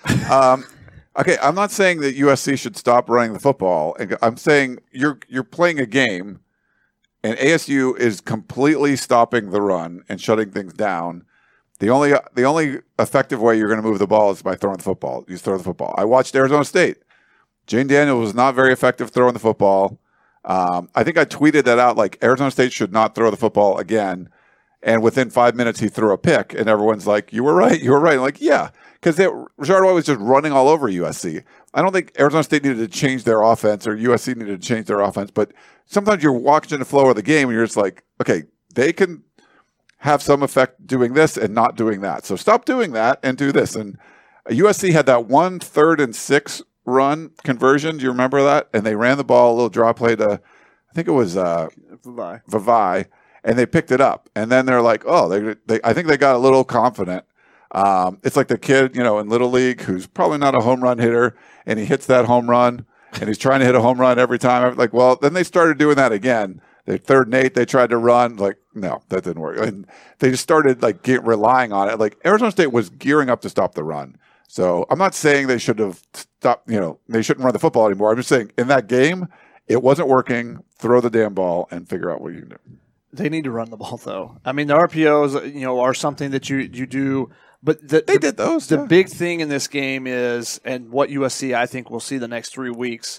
Um, okay, I'm not saying that U S C should stop running the football. I'm saying you're you're playing a game, and A S U is completely stopping the run and shutting things down. The only the only effective way you're going to move the ball is by throwing the football. You throw the football. I watched Arizona State. Jaden Daniels was not very effective throwing the football. Um, I think I tweeted that out, like, Arizona State should not throw the football again. And within five minutes, he threw a pick, and everyone's like, you were right, you were right. I'm like, yeah, because Rashard White was just running all over U S C. I don't think Arizona State needed to change their offense or U S C needed to change their offense, but sometimes you're watching the flow of the game, and you're just like, okay, they can have some effect doing this and not doing that. So stop doing that and do this. And U S C had that one third and six run conversion. Do you remember that? And they ran the ball, a little draw play to, I think it was uh, Vavai. Vavai, and they picked it up. And then they're like, oh, they, they, I think they got a little confident. Um, it's like the kid, you know, in Little League who's probably not a home run hitter, and he hits that home run, and he's trying to hit a home run every time. I'm like, well, then they started doing that again. They third and eight, they tried to run. Like, no, that didn't work. And they just started like get, relying on it. Like Arizona State was gearing up to stop the run. So I'm not saying they should have stopped, you know, they shouldn't run the football anymore. I'm just saying in that game, it wasn't working. Throw the damn ball and figure out what you can do. They need to run the ball, though. I mean, the R P Os, you know, are something that you you do. But the, they the, did those. The yeah. big thing in this game is, and what U S C I think we'll see the next three weeks,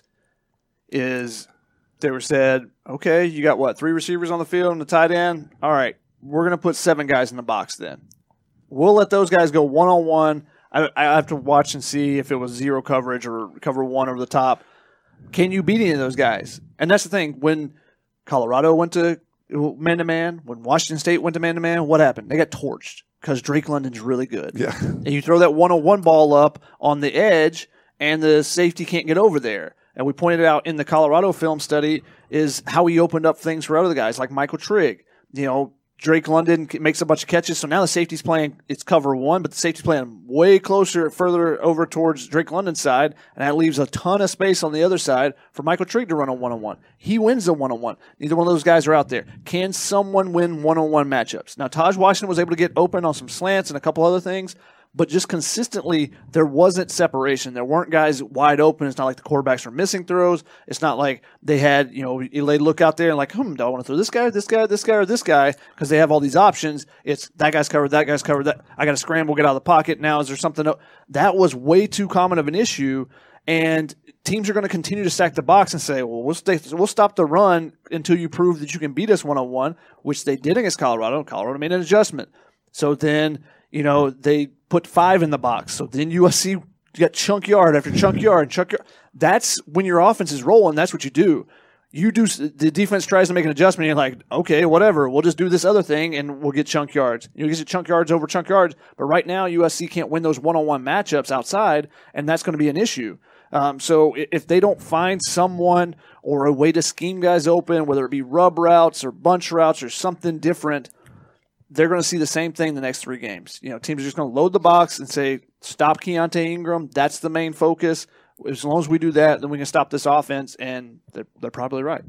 is they were said, okay, you got what, three receivers on the field and the tight end? All right, we're going to put seven guys in the box then. We'll let those guys go one-on-one. I, I have to watch and see if it was zero coverage or cover one over the top. Can you beat any of those guys? And that's the thing. When Colorado went to man-to-man, when Washington State went to man-to-man, what happened? They got torched because Drake London's really good. Yeah. And you throw that one-on-one ball up on the edge, and the safety can't get over there. And we pointed out in the Colorado film study is how he opened up things for other guys like Michael Trigg. You know, Drake London makes a bunch of catches, so now the safety's playing, it's cover one, but the safety's playing way closer, further over towards Drake London's side, and that leaves a ton of space on the other side for Michael Trigg to run a one-on-one. He wins the one-on-one. Neither one of those guys are out there. Can someone win one-on-one matchups? Now, Taj Washington was able to get open on some slants and a couple other things, but just consistently, there wasn't separation. There weren't guys wide open. It's not like the quarterbacks were missing throws. It's not like they had, you know, they look out there and like, hmm, do I want to throw this guy, this guy, this guy, or this guy? Because they have all these options. It's that guy's covered, that guy's covered. That I got to scramble, get out of the pocket. Now, is there something? That was way too common of an issue, and teams are going to continue to stack the box and say, well, we'll, stay, we'll stop the run until you prove that you can beat us one-on-one, which they did against Colorado. Colorado made an adjustment. So then, you know, they put five in the box. So then U S C got chunk yard after chunk yard, chunk yard. That's when your offense is rolling. That's what you do. You do. The defense tries to make an adjustment. And you're like, okay, whatever. We'll just do this other thing, and we'll get chunk yards. You get chunk yards over chunk yards. But right now, U S C can't win those one-on-one matchups outside, and that's going to be an issue. Um, so if they don't find someone or a way to scheme guys open, whether it be rub routes or bunch routes or something different, they're going to see the same thing the next three games. You know, teams are just going to load the box and say, stop Keontae Ingram. That's the main focus. As long as we do that, then we can stop this offense, and they're, they're probably right.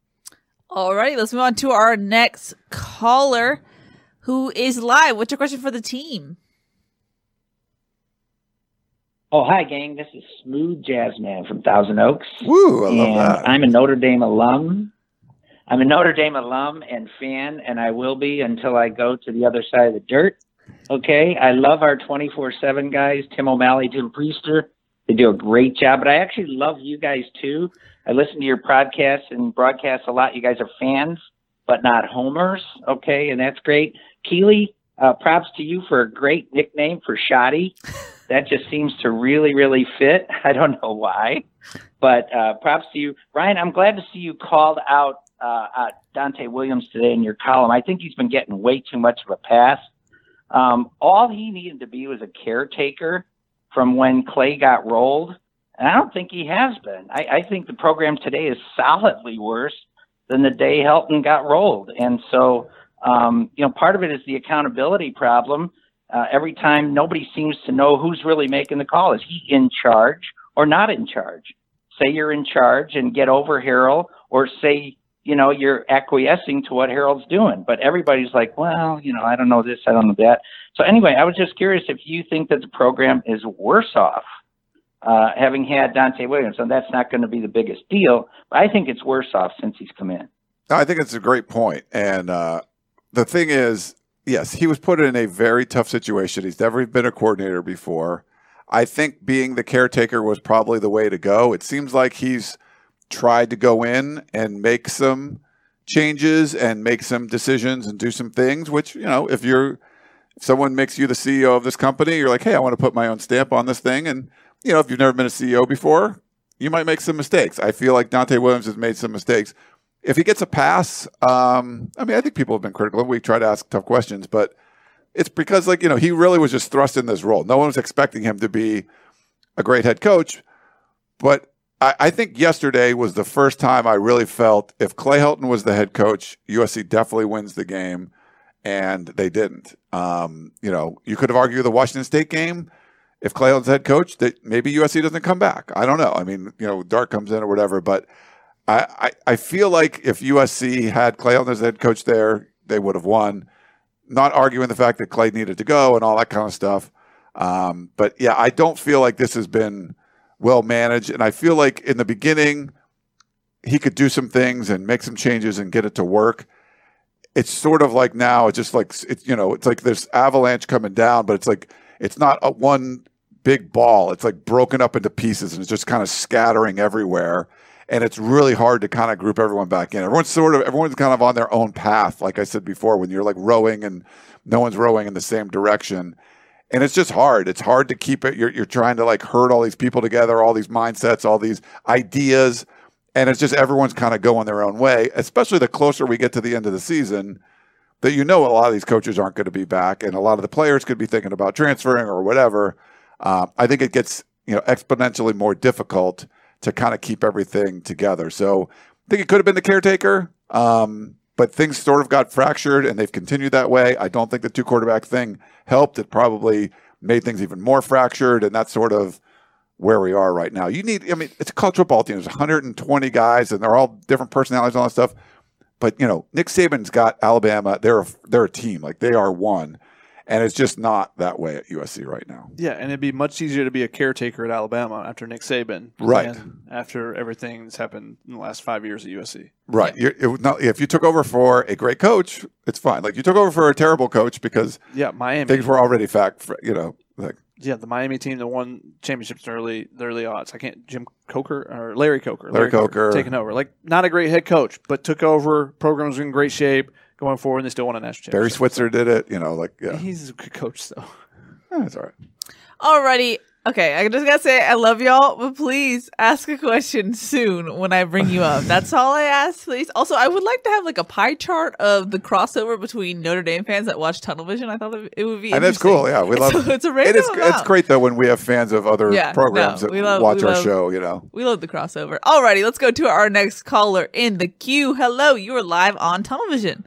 All right, let's move on to our next caller who is live. What's your question for the team? Oh, hi, gang. This is Smooth Jazzman from Thousand Oaks. Woo, I love and that. I'm a Notre Dame alum. I'm a Notre Dame alum and fan, and I will be until I go to the other side of the dirt. Okay? I love our twenty-four seven guys, Tim O'Malley, Tim Priester. They do a great job, but I actually love you guys, too. I listen to your podcasts and broadcasts a lot. You guys are fans, but not homers, okay? And that's great. Keely, uh, props to you for a great nickname for Shoddy. That just seems to really, really fit. I don't know why, but uh, props to you. Ryan, I'm glad to see you called out Uh, uh, Dante Williams today in your column. I think he's been getting way too much of a pass. Um, all he needed to be was a caretaker from when Clay got rolled, and I don't think he has been. I, I think the program today is solidly worse than the day Helton got rolled. And so, um, you know, part of it is the accountability problem. Uh, every time nobody seems to know who's really making the call. Is he in charge or not in charge? Say you're in charge and get over Harrell, or say, you know, you're acquiescing to what Harold's doing. But everybody's like, well, you know, I don't know this, I don't know that. So anyway, I was just curious if you think that the program is worse off uh, having had Dante Williams. And that's not going to be the biggest deal, but I think it's worse off since he's come in. I think it's a great point. And uh, the thing is, yes, he was put in a very tough situation. He's never been a coordinator before. I think being the caretaker was probably the way to go. It seems like he's tried to go in and make some changes and make some decisions and do some things, which, you know, if you're, if someone makes you the C E O of this company, you're like, hey, I want to put my own stamp on this thing. And, you know, if you've never been a C E O before, you might make some mistakes. I feel like Dante Williams has made some mistakes. If he gets a pass, um, I mean, I think people have been critical. We try to ask tough questions, but it's because, like, you know, he really was just thrust in this role. No one was expecting him to be a great head coach, but I, I think yesterday was the first time I really felt if Clay Helton was the head coach, U S C definitely wins the game. and they didn't. Um, you know, you could have argued the Washington State game. If Clay Helton's head coach, that maybe U S C doesn't come back. I don't know. I mean, you know, Dart comes in or whatever, but I, I, I feel like if U S C had Clay Helton as head coach there, they would have won. Not arguing the fact that Clay needed to go and all that kind of stuff. Um, but yeah, I don't feel like this has been well managed. And I feel like in the beginning, he could do some things and make some changes and get it to work. It's sort of like now, it's just like, it's, you know, it's like this avalanche coming down, but it's like, it's not a one big ball. It's like broken up into pieces and it's just kind of scattering everywhere. And it's really hard to kind of group everyone back in. Everyone's sort of, everyone's kind of on their own path. Like I said before, when you're like rowing and no one's rowing in the same direction. And it's just hard. It's hard to keep it. You're, you're trying to like herd all these people together, all these mindsets, all these ideas. And it's just everyone's kind of going their own way, especially the closer we get to the end of the season, that you know a lot of these coaches aren't going to be back. And a lot of the players could be thinking about transferring or whatever. Um, I think it gets, you know, exponentially more difficult to kind of keep everything together. So I think it could have been the caretaker, um, but things sort of got fractured and they've continued that way. I don't think the two quarterback thing helped. It probably made things even more fractured, and that's sort of where we are right now. You need, I mean, it's a college football team. There's one hundred twenty guys, and they're all different personalities and all that stuff. But, you know, Nick Saban's got Alabama. They're a, they're a team. Like, they are one. And it's just not that way at U S C right now. Yeah, and it'd be much easier to be a caretaker at Alabama after Nick Saban, right? Than after everything that's happened in the last five years at U S C, right? Yeah. You're, it, not, if you took over for a great coach, it's fine. Like you took over for a terrible coach because yeah, Miami things were already fact. You know, like yeah, the Miami team that won championships in early the early odds. I can't Jim Coker or Larry Coker, Larry, Larry Coker, Coker taking over. Like not a great head coach, but took over. Programs in great shape. Going forward, and they still won a national championship. Barry Switzer did it, you know, like, yeah. He's a good coach, though. Yeah, that's all right. Alrighty. Okay, I just gotta say, I love y'all, but please ask a question soon when I bring you up. That's all I ask, please. Also, I would like to have like a pie chart of the crossover between Notre Dame fans that watch Tunnel Vision. I thought it would be and it's cool, yeah. We love it's, it's a random it. Is, amount. it's great, though, when we have fans of other yeah, programs no, that love, watch our love, show, you know. We love the crossover. Alrighty, let's go to our next caller in the queue. Hello, you are live on Tunnel Vision.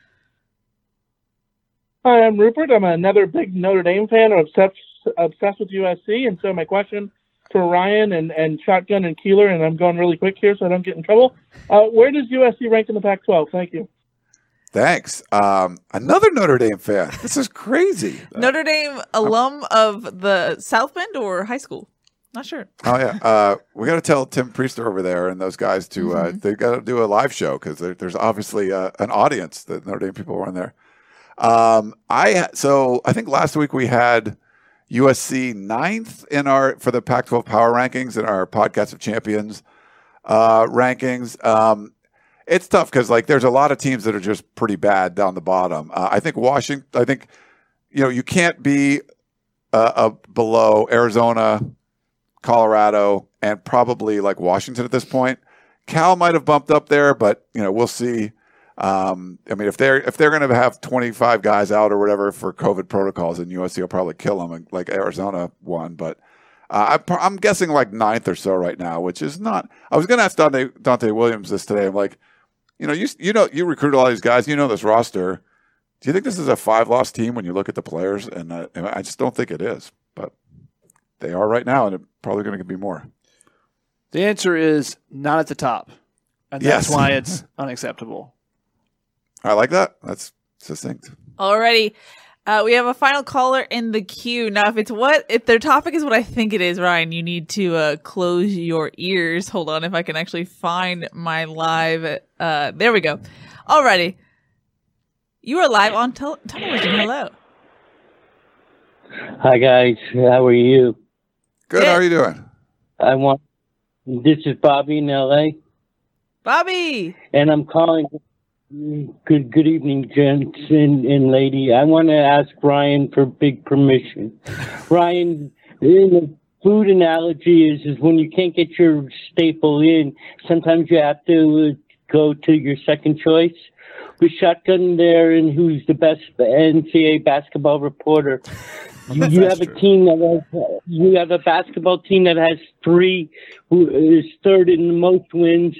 Hi, I'm Rupert. I'm another big Notre Dame fan. I'm obsessed, obsessed with U S C. And so my question for Ryan and, and Shotgun and Keeler, and I'm going really quick here so I don't get in trouble. Uh, where does U S C rank in the Pac twelve? Thank you. Thanks. Um, another Notre Dame fan. This is crazy. Notre Dame alum of the South Bend or high school? Not sure. Oh, yeah. Uh, we got to tell Tim Priester over there and those guys to, uh, mm-hmm. they got to do a live show because there's obviously uh, an audience that Notre Dame people were on there. Um, I so I think last week we had U S C ninth in our for the Pac twelve Power Rankings in our Podcast of Champions uh, rankings. Um, it's tough because like there's a lot of teams that are just pretty bad down the bottom. Uh, I think Washington. I think you know you can't be uh, uh, below Arizona, Colorado, and probably like Washington at this point. Cal might have bumped up there, but you know we'll see. Um, I mean, if they're if they're going to have twenty-five guys out or whatever for COVID protocols, then U S C will probably kill them, like Arizona won. But uh, I, I'm guessing like ninth or so right now, which is not. I was going to ask Dante, Dante Williams this today. I'm like, you know, you you know, you recruit all these guys. You know this roster. Do you think this is a five-loss team when you look at the players? And, uh, and I just don't think it is. But they are right now, and it's probably going to be more. The answer is not at the top, and that's yes. why it's unacceptable. I like that. That's succinct. Alrighty. Uh, we have a final caller in the queue. Now, if it's what, if their topic is what I think it is, Ryan, you need to uh, close your ears. Hold on if I can actually find my live. Uh, there we go. Alrighty. You are live on tel- television. Hello. Hi, guys. How are you? Good. How are you doing? I want. This is Bobby in L A. Bobby. And I'm calling. Good good evening, gents and, and lady. I want to ask Ryan for big permission. Ryan, the food analogy is, is when you can't get your staple in, sometimes you have to go to your second choice. With Shotgun there, and who's the best N C A A basketball reporter, you, you have true. a team that has, you have a basketball team that has three, who is third in the most wins.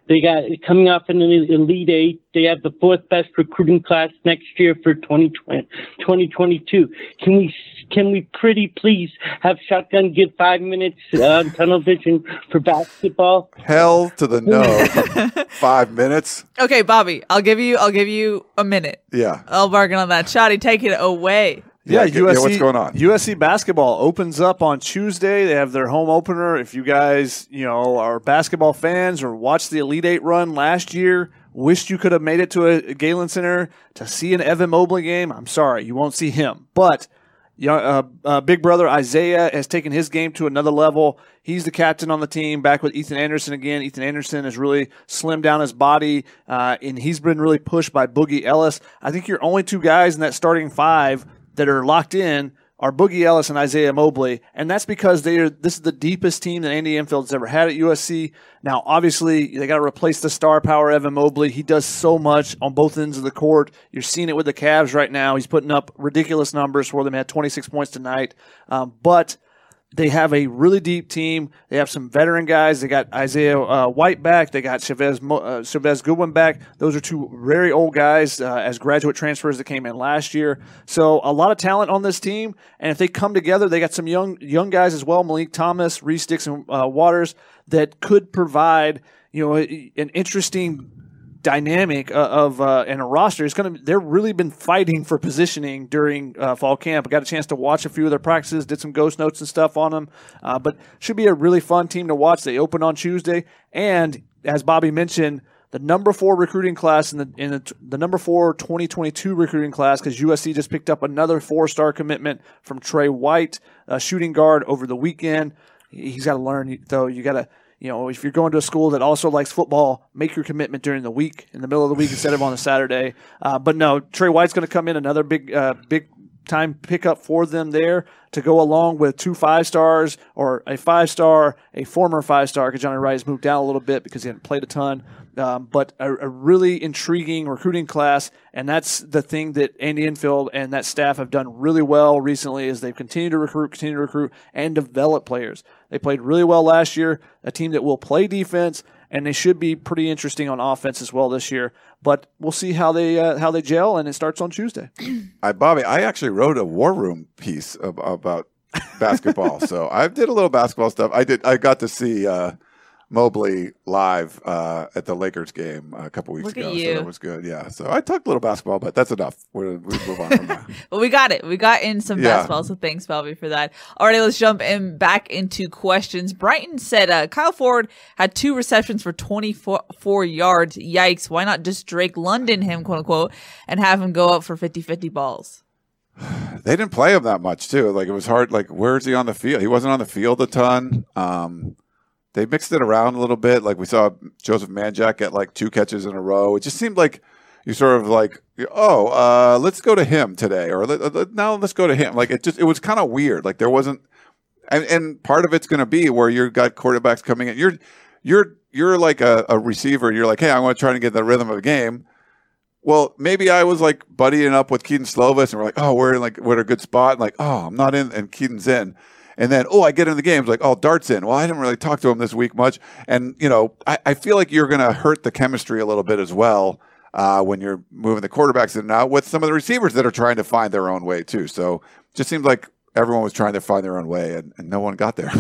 They got coming off in the Elite Eight. They have the fourth best recruiting class next year for twenty twenty, twenty twenty-two. Can we can we pretty please have Shotgun give five minutes on Tunnel Vision for basketball? Hell to the no. Five minutes. Okay, Bobby, I'll give you I'll give you a minute. Yeah. I'll bargain on that. Shotty, take it away. Yeah, Yeah, U S C, yeah, what's going on? U S C basketball opens up on Tuesday. They have their home opener. If you guys, you know, are basketball fans or watched the Elite Eight run last year, wished you could have made it to a Galen Center to see an Evan Mobley game, I'm sorry, you won't see him. But young, uh, uh, big brother Isaiah has taken his game to another level. He's the captain on the team, back with Ethan Anderson again. Ethan Anderson has really slimmed down his body, uh, and he's been really pushed by Boogie Ellis. I think your only two guys in that starting five that are locked in are Boogie Ellis and Isaiah Mobley, and that's because they are. This is the deepest team that Andy Enfield's ever had at U S C. Now, obviously, they got to replace the star power Evan Mobley. He does so much on both ends of the court. You're seeing it with the Cavs right now. He's putting up ridiculous numbers for them. He had twenty-six points tonight, um, but they have a really deep team. They have some veteran guys. They got Isaiah uh, White back. They got Chavez, uh, Chavez Goodwin back. Those are two very old guys uh, as graduate transfers that came in last year. So a lot of talent on this team. And if they come together, they got some young young guys as well, Malik Thomas, Reese Dixon uh, Waters, that could provide you know an interesting dynamic of uh, and a roster. It's going to. They're really been fighting for positioning during uh, fall camp. I got a chance to watch a few of their practices, did some ghost notes and stuff on them. Uh, but should be a really fun team to watch. They open on Tuesday, and as Bobby mentioned, the number four recruiting class in the in the, the number four twenty twenty-two recruiting class, because U S C just picked up another four star commitment from Trey White, a shooting guard, over the weekend. He's got to learn though. You got to. You know, if you're going to a school that also likes football, make your commitment during the week, in the middle of the week instead of on a Saturday. Uh, but no, Trey White's going to come in, another big, uh, big time pickup for them there to go along with two five stars or a five star, a former five star, because Johnny Wright has moved down a little bit because he hadn't played a ton. Um, but a, a really intriguing recruiting class, and that's the thing that Andy Enfield and that staff have done really well recently is they've continued to recruit, continue to recruit, and develop players. They played really well last year, a team that will play defense, and they should be pretty interesting on offense as well this year. But we'll see how they uh, how they gel, and it starts on Tuesday. I, Bobby, I actually wrote a War Room piece ab- about basketball, so I did a little basketball stuff. I did. I got to see Uh, Mobley live uh, at the Lakers game a couple weeks Look ago, at so you. that was good. Yeah, so I talked a little basketball, but that's enough. We're, we move on from that. Well, we got it. We got in some Yeah. basketball, so thanks, Bobby, for that. All right, let's jump in back into questions. Brighton said uh, Kyle Ford had two receptions for twenty-four yards. Yikes. Why not just Drake London him, quote unquote, and have him go up for fifty-fifty balls? They didn't play him that much, too. Like, it was hard. Like, where is he on the field? He wasn't on the field a ton. Um, they mixed it around a little bit. Like, we saw Joseph Manjack get, like, two catches in a row. It just seemed like you sort of like, oh, uh, let's go to him today. Or let, let, now let's go to him. Like, it just, it was kind of weird. Like, there wasn't, and, and part of it's going to be where you've got quarterbacks coming in. You're, you're, you're like a, a receiver. You're like, hey, I want to try to get the rhythm of the game. Well, maybe I was like buddying up with Keaton Slovis, and we're like, oh, we're in like we're in a good spot. And like, oh, I'm not in, and Keaton's in. And then, oh, I get in the game. It's like, oh, Dart's in. Well, I didn't really talk to him this week much. And, you know, I, I feel like you're going to hurt the chemistry a little bit as well uh, when you're moving the quarterbacks in and out with some of the receivers that are trying to find their own way, too. So it just seems like everyone was trying to find their own way, and, and no one got there.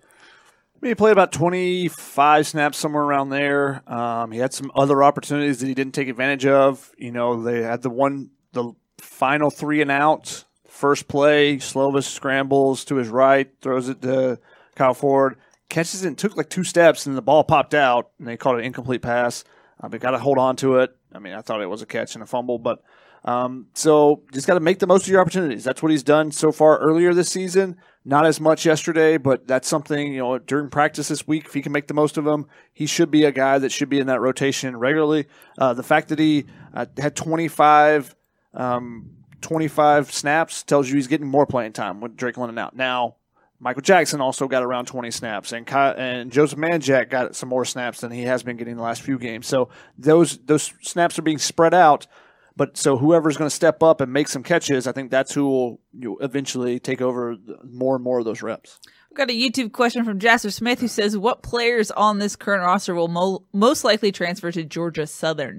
He played about twenty-five snaps, somewhere around there. Um, he had some other opportunities that he didn't take advantage of. You know, they had the one, the final three and out. First play, Slovis scrambles to his right, throws it to Kyle Ford, catches it and took like two steps, and the ball popped out, and they called it an incomplete pass. Uh, but got to hold on to it. I mean, I thought it was a catch and a fumble, but um, so just got to make the most of your opportunities. That's what he's done so far earlier this season. Not as much yesterday, but that's something, you know, during practice this week, if he can make the most of them, he should be a guy that should be in that rotation regularly. Uh, the fact that he uh, had twenty-five um, twenty-five snaps tells you he's getting more playing time with Drake London out. Now, Michael Jackson also got around twenty snaps, and Ky- and Joseph Manjack got some more snaps than he has been getting the last few games. So those those snaps are being spread out. But so whoever's going to step up and make some catches, I think that's who will you know, eventually take over more and more of those reps. We've got a YouTube question from Jasper Smith who says, what players on this current roster will mo- most likely transfer to Georgia Southern?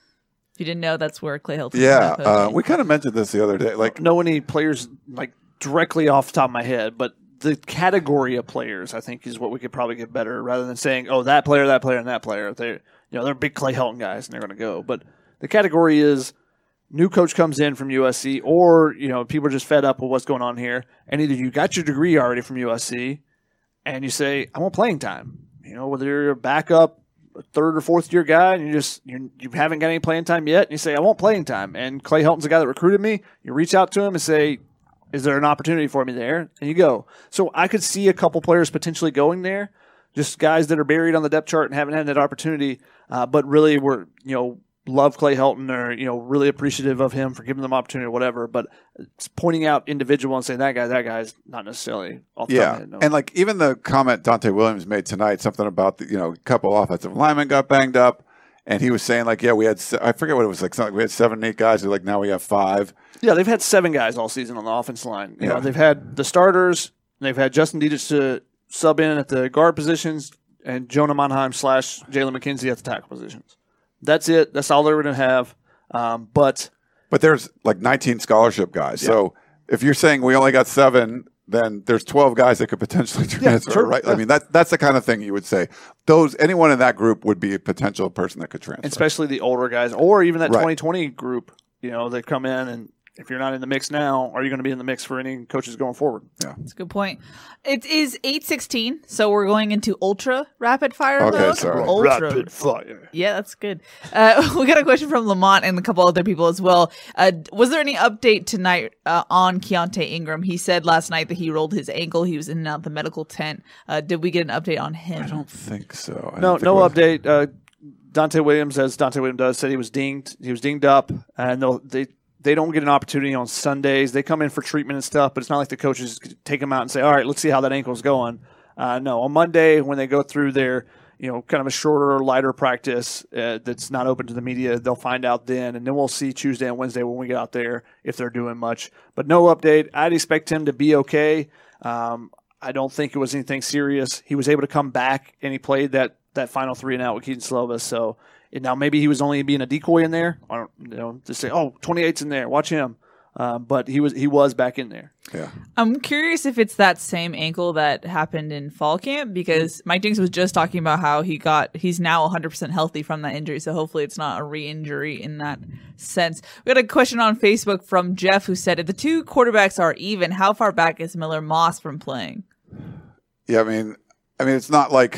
If you didn't know, that's where Clay Helton. Yeah, uh, we kind of mentioned this the other day. Like, know any players like directly off the top of my head, but the category of players, I think, is what we could probably get better rather than saying, oh, that player, that player, and that player. They're, you know, they're big Clay Helton guys and they're going to go. But the category is new coach comes in from U S C, or, you know, people are just fed up with what's going on here. And either you got your degree already from U S C and you say, I want playing time. You know, whether you're a backup, a third or fourth year guy, and you just you you haven't got any playing time yet, and you say, I want playing time. And Clay Helton's the guy that recruited me. You reach out to him and say, is there an opportunity for me there? And you go. So I could see a couple players potentially going there, just guys that are buried on the depth chart and haven't had that opportunity, uh, but really were, you know, love Clay Helton or, you know, really appreciative of him for giving them opportunity or whatever. But it's pointing out individual and saying that guy, that guy is not necessarily off the yeah. top of my head, no. And like even the comment Dante Williams made tonight, something about the, you know, a couple offensive linemen got banged up. And he was saying like, yeah, we had, I forget what it was like, something like we had seven, eight guys. Like now we have five. Yeah, they've had seven guys all season on the offensive line. You yeah. know, they've had the starters. They've had Justin Dietich to sub in at the guard positions and Jonah Monheim slash Jalen McKenzie at the tackle positions. That's it. That's all they're going to have. Um, but but there's like nineteen scholarship guys. Yeah. So if you're saying we only got seven, then there's twelve guys that could potentially transfer, yeah, sure. right? Yeah. I mean, that that's the kind of thing you would say. Those anyone in that group would be a potential person that could transfer, especially the older guys, or even that right. twenty twenty group. You know, they come in, and if you're not in the mix now, are you going to be in the mix for any coaches going forward? Yeah, that's a good point. It is eight sixteen, so we're going into ultra rapid fire okay, mode. Sorry. Ultra rapid fire. Yeah, that's good. Uh, we got a question from Lamont and a couple other people as well. Uh, was there any update tonight uh, on Keontae Ingram? He said last night that he rolled his ankle. He was in and out the medical tent. Uh, did we get an update on him? I don't think so. I no, think no was... update. Uh, Dante Williams, as Dante Williams does, said he was dinged. He was dinged up, and they'll, they they don't get an opportunity on Sundays. They come in for treatment and stuff, but it's not like the coaches take them out and say, all right, let's see how that ankle's going. Uh, no, on Monday when they go through their, you know, kind of a shorter, lighter practice uh, that's not open to the media, they'll find out then, and then we'll see Tuesday and Wednesday when we get out there if they're doing much. But no update. I'd expect him to be okay. Um, I don't think it was anything serious. He was able to come back, and he played that, that final three and out with Keaton Slovis, so – and now maybe he was only being a decoy in there. I don't, you know, to say, oh, twenty-eight's in there, watch him. Um, but he was he was back in there. Yeah. I'm curious if it's that same ankle that happened in fall camp, because Mike Dinks was just talking about how he got he's now one hundred percent healthy from that injury. So hopefully it's not a re-injury in that sense. We got a question on Facebook from Jeff who said, if the two quarterbacks are even, how far back is Miller Moss from playing? Yeah, I mean, I mean, it's not like.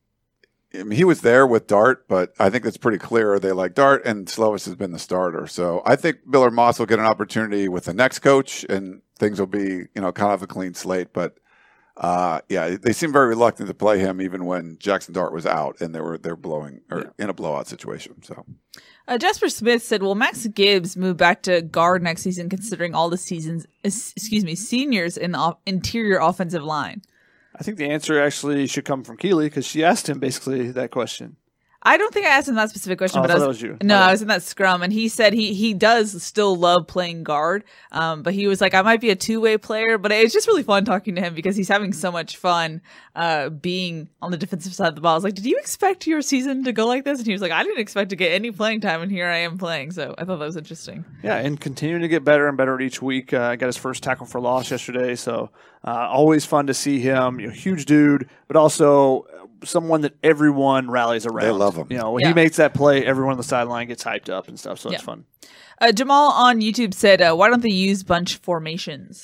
I mean, he was there with Dart, but I think it's pretty clear they like Dart, and Slovis has been the starter. So I think Miller Moss will get an opportunity with the next coach, and things will be, you know, kind of a clean slate. But uh, yeah, they seem very reluctant to play him, even when Jackson Dart was out and they were they're blowing or yeah. in a blowout situation. So uh, Jasper Smith said, "Will Max Gibbs move back to guard next season, considering all the seasons, excuse me, seniors in the interior offensive line?" I think the answer actually should come from Keely because she asked him basically that question. I don't think I asked him that specific question, oh, but I I was, that was you. No, oh. I was in that scrum, and he said he he does still love playing guard, um, but he was like, I might be a two way player, but it's just really fun talking to him because he's having so much fun uh, being on the defensive side of the ball. I was like, did you expect your season to go like this? And he was like, I didn't expect to get any playing time, and here I am playing. So I thought that was interesting. Yeah, and continuing to get better and better each week. Uh, got his first tackle for loss yesterday, so uh, always fun to see him. You know, huge dude, but also someone that everyone rallies around. They love him. You know, when yeah. he makes that play, everyone on the sideline gets hyped up and stuff, so yeah. it's fun. Uh, Jamal on YouTube said, uh, why don't they use bunch formations?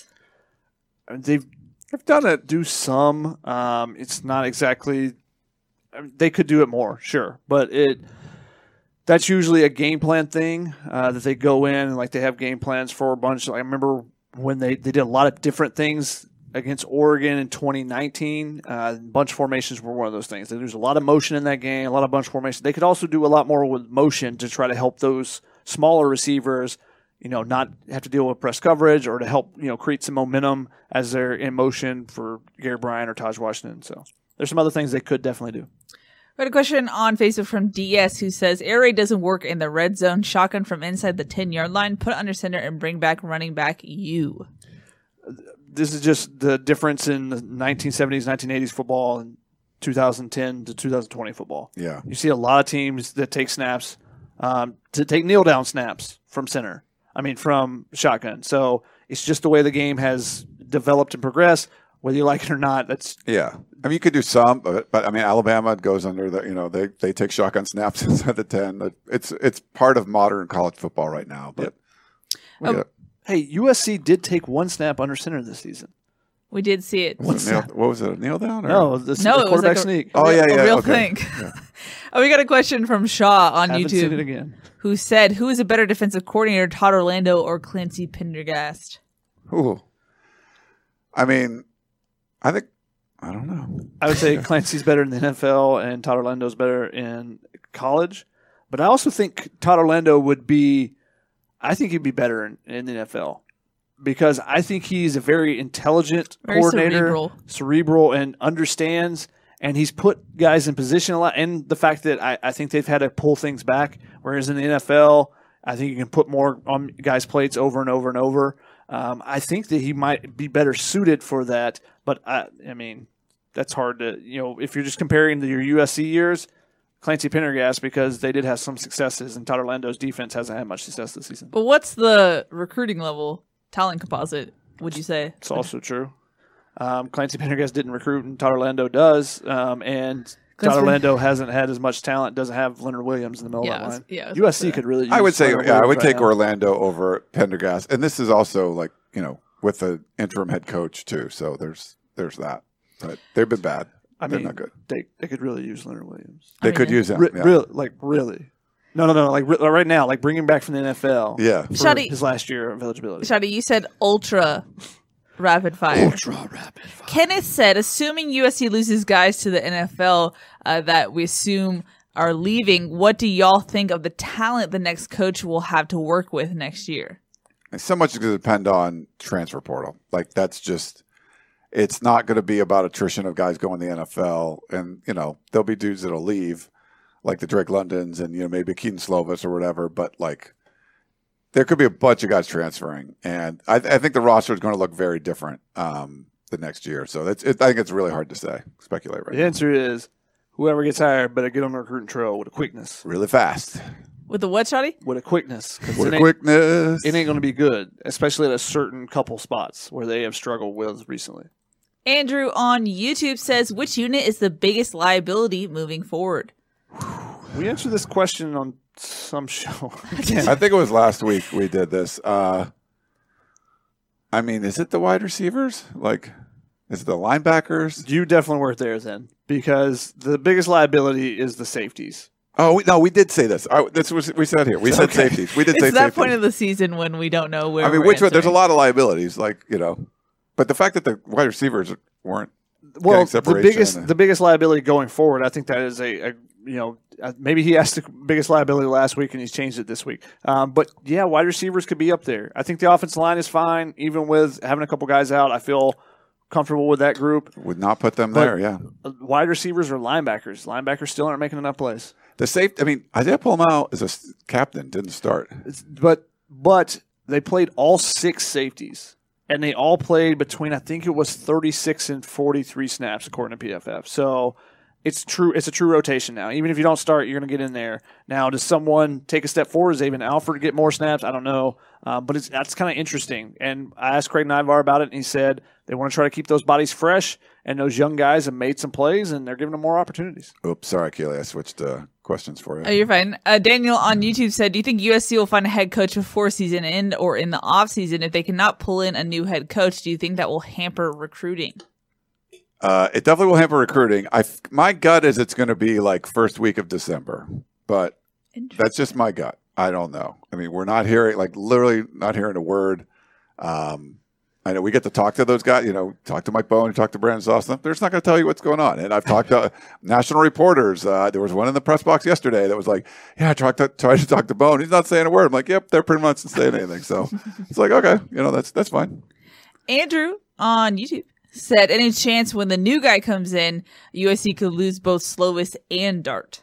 I mean, they've, they've done it, do some. Um, it's not exactly I mean, – they could do it more, sure. But it that's usually a game plan thing uh, that they go in and, like, they have game plans for a bunch. I remember when they, they did a lot of different things against Oregon in twenty nineteen. Uh, bunch formations were one of those things. There's a lot of motion in that game, a lot of bunch formation. They could also do a lot more with motion to try to help those smaller receivers, you know, not have to deal with press coverage or to help, you know, create some momentum as they're in motion for Gary Bryant or Taj Washington. So there's some other things they could definitely do. We had a question on Facebook from D S who says, air raid doesn't work in the red zone. Shotgun from inside the ten-yard line. Put under center and bring back running back you. this is just the difference in the nineteen seventies, nineteen eighties football and two thousand ten to two thousand twenty football. Yeah. You see a lot of teams that take snaps, um, to take kneel down snaps from center. I mean, from shotgun. So it's just the way the game has developed and progressed, whether you like it or not. That's yeah. I mean, you could do some, but, but I mean, Alabama goes under the, you know, they, they take shotgun snaps inside the ten. It's it's part of modern college football right now. But oh, hey, U S C did take one snap under center this season. We did see it. Was it kneel, what was it? A kneel down? Or? No, the, no, the it was like quarterback a, sneak. Oh yeah, yeah, a real okay. thing. Yeah. Oh, we got a question from Shaw on Haven't YouTube. seen it again. Who said, "Who is a better defensive coordinator, Todd Orlando or Clancy Pendergast?" Ooh. I mean, I think I don't know. I would say Clancy's better in the N F L and Todd Orlando's better in college. But I also think Todd Orlando would be, I think he'd be better in, in the N F L because I think he's a very intelligent Very coordinator, cerebral. cerebral and understands, and he's put guys in position a lot. And the fact that I, I think they've had to pull things back, whereas in the N F L, I think you can put more on guys' plates over and over and over. Um, I think that he might be better suited for that, but I, I mean, that's hard to, you know, if you're just comparing the, your U S C years, Clancy Pendergast, because they did have some successes, and Todd Orlando's defense hasn't had much success this season. But what's the recruiting level, talent composite, would you say? It's also true. Um, Clancy Pendergast didn't recruit, and Todd Orlando does, um, and Todd Clancy- Orlando hasn't had as much talent, doesn't have Leonard Williams in the middle Yeah, of I that was- line. yeah, I was U S C gonna say. could really use I would say, Leonard yeah, I Williams would right take now. Orlando over Pendergast, and this is also like you know with the interim head coach too. So there's there's that, but they've been bad. I They're mean, not good. They they could really use Leonard Williams. They could use him. Re- yeah. Really, like really. No, no, no. Like re- right now, like bring him back from the N F L. Yeah. for Shadi- his last year of eligibility. Shadi, you said ultra rapid fire. Ultra rapid fire. Kenneth said, assuming U S C loses guys to the N F L uh, that we assume are leaving, what do y'all think of the talent the next coach will have to work with next year? And so much is going to depend on transfer portal. Like that's just, it's not going to be about attrition of guys going to the N F L, and you know there'll be dudes that'll leave, like the Drake Londons and you know maybe Keaton Slovis or whatever. But like, there could be a bunch of guys transferring, and I, I think the roster is going to look very different um, the next year. So that's, it, I think it's really hard to say, speculate right The now. answer is whoever gets hired better get on the recruiting trail with a quickness. Really fast. With the what, Shadi? With a quickness. 'cause With it a ain't- quickness. It ain't going to be good, especially at a certain couple spots where they have struggled with recently. Andrew on YouTube says, which unit is the biggest liability moving forward? We answered this question on some show. I think it was last week we did this. Uh, I mean, is it the wide receivers? Like, is it the linebackers? You definitely weren't there then because the biggest liability is the safeties. Oh, we, no, we did say this. I, that's what we said here. We said Okay. safeties. We did It's say that safeties. point of the season when we don't know where I mean, we're which one? There's a answering. lot of liabilities, like, you know. But the fact that the wide receivers weren't Well, getting the separation. biggest and- the biggest liability going forward, I think that is a, a you know uh, maybe he asked the biggest liability last week and he's changed it this week. Um, but yeah, wide receivers could be up there. I think the offensive line is fine, even with having a couple guys out. I feel comfortable with that group. would not put them But there, yeah. Wide receivers or linebackers. Linebackers still aren't making enough plays. The safe, I mean, Isaiah Palomar is a s- captain, didn't start. It's- but but they played all six safeties, and they all played between I think it was thirty-six and forty-three snaps according to P F F. So it's true. It's a true rotation now. Even if you don't start, you're going to get in there. Now, does someone take a step forward? Does even Alfred get more snaps? I don't know, uh, but it's that's kind of interesting. And I asked Craig Nivar about it, and he said they want to try to keep those bodies fresh, and those young guys have made some plays, and they're giving them more opportunities. Oops, sorry, Keely. I switched uh, questions for you. Oh, you're fine. Uh, Daniel on YouTube said, do you think U S C will find a head coach before season end or in the off season? If they cannot pull in a new head coach, do you think that will hamper recruiting? Uh, it definitely will hamper recruiting. I, f- my gut is it's going to be like first week of December, but that's just my gut. I don't know. I mean, we're not hearing, like literally not hearing a word. Um, I know we get to talk to those guys, you know, talk to Mike Bowen, talk to Brandon Sosna. They're just not going to tell you what's going on. And I've talked to national reporters. Uh, there was one in the press box yesterday that was like, yeah, I tried to, tried to talk to Bowen. He's not saying a word. I'm like, yep, they're pretty much not saying anything. So it's like, okay, you know, that's that's fine. Andrew on YouTube said, any chance when the new guy comes in, U S C could lose both Slovis and Dart?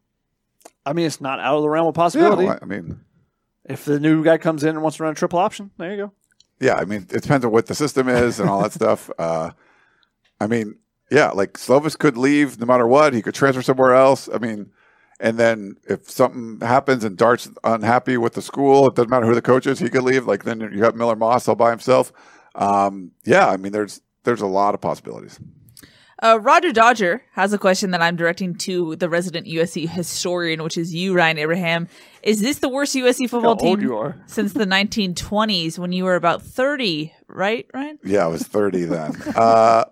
I mean, it's not out of the realm of possibility. Yeah, well, I mean, if the new guy comes in and wants to run a triple option, there you go. yeah, I mean, it depends on what the system is and all that stuff. Uh, I mean, yeah, like Slovis could leave no matter what. He could transfer somewhere else. I mean, and then if something happens and Dart's unhappy with the school, it doesn't matter who the coach is, he could leave. Like then you have Miller Moss all by himself. Um, yeah, I mean, there's there's a lot of possibilities. Uh, Roger Dodger has a question that I'm directing to the resident U S C historian, which is you, Ryan Abraham. Is this the worst U S C football How old team you are. since the nineteen twenties when you were about thirty, right, Ryan? Yeah, I was thirty then. uh,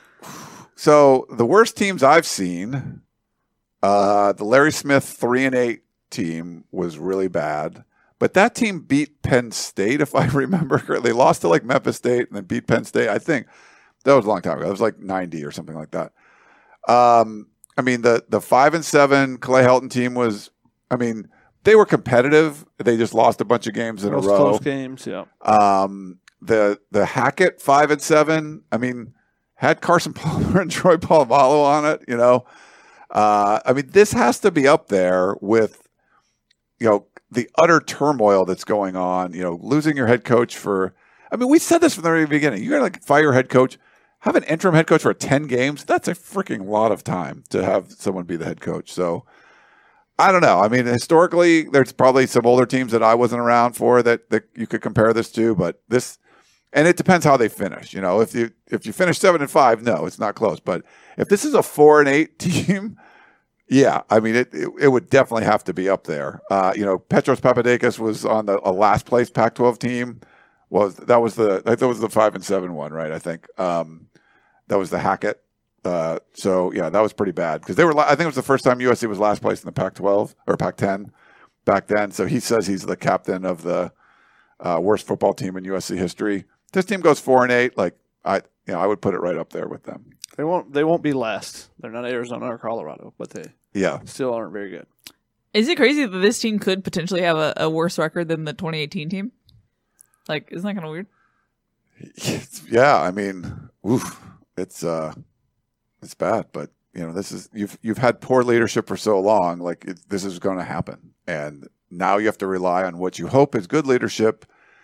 so the worst teams I've seen, uh, the Larry Smith three and eight team was really bad. But that team beat Penn State, if I remember correctly. They lost to like Memphis State and then beat Penn State. I think that was a long time ago. It was like ninety or something like that. Um, I mean, the the five and seven Clay Helton team was. I mean, they were competitive. They just lost a bunch of games in Those a row. close games, yeah. Um, the the Hackett five and seven. I mean, had Carson Palmer and Troy Polamalu on it. You know, uh, I mean, this has to be up there with, you know, the utter turmoil that's going on, you know, losing your head coach for, I mean, we said this from the very beginning. You got to like fire your head coach, have an interim head coach for ten games. That's a freaking lot of time to have someone be the head coach. So I don't know. I mean, historically, there's probably some older teams that I wasn't around for that, that you could compare this to, but this, and it depends how they finish. You know, if you, if you finish seven and five, no, it's not close. But if this is a four and eight team, yeah, I mean, it, it it would definitely have to be up there. Uh, you know, Petros Papadakis was on the a last place Pac twelve team. Was that was the that was the five and seven one, right? I think um, that was the Hackett. Uh, so yeah, that was pretty bad because they were. I think it was the first time U S C was last place in the Pac twelve or Pac ten back then. So he says he's the captain of the uh, worst football team in U S C history. This team goes four and eight. Like I, you know, I would put it right up there with them. They won't. They won't be last. They're not Arizona or Colorado, but they yeah still aren't very good. Is it crazy that this team could potentially have a, a worse record than the twenty eighteen team? Like, isn't that kind of weird? Yeah, I mean, oof, it's uh, it's bad. But you know, this is you've you've had poor leadership for so long. Like it, this is going to happen, and now you have to rely on what you hope is good leadership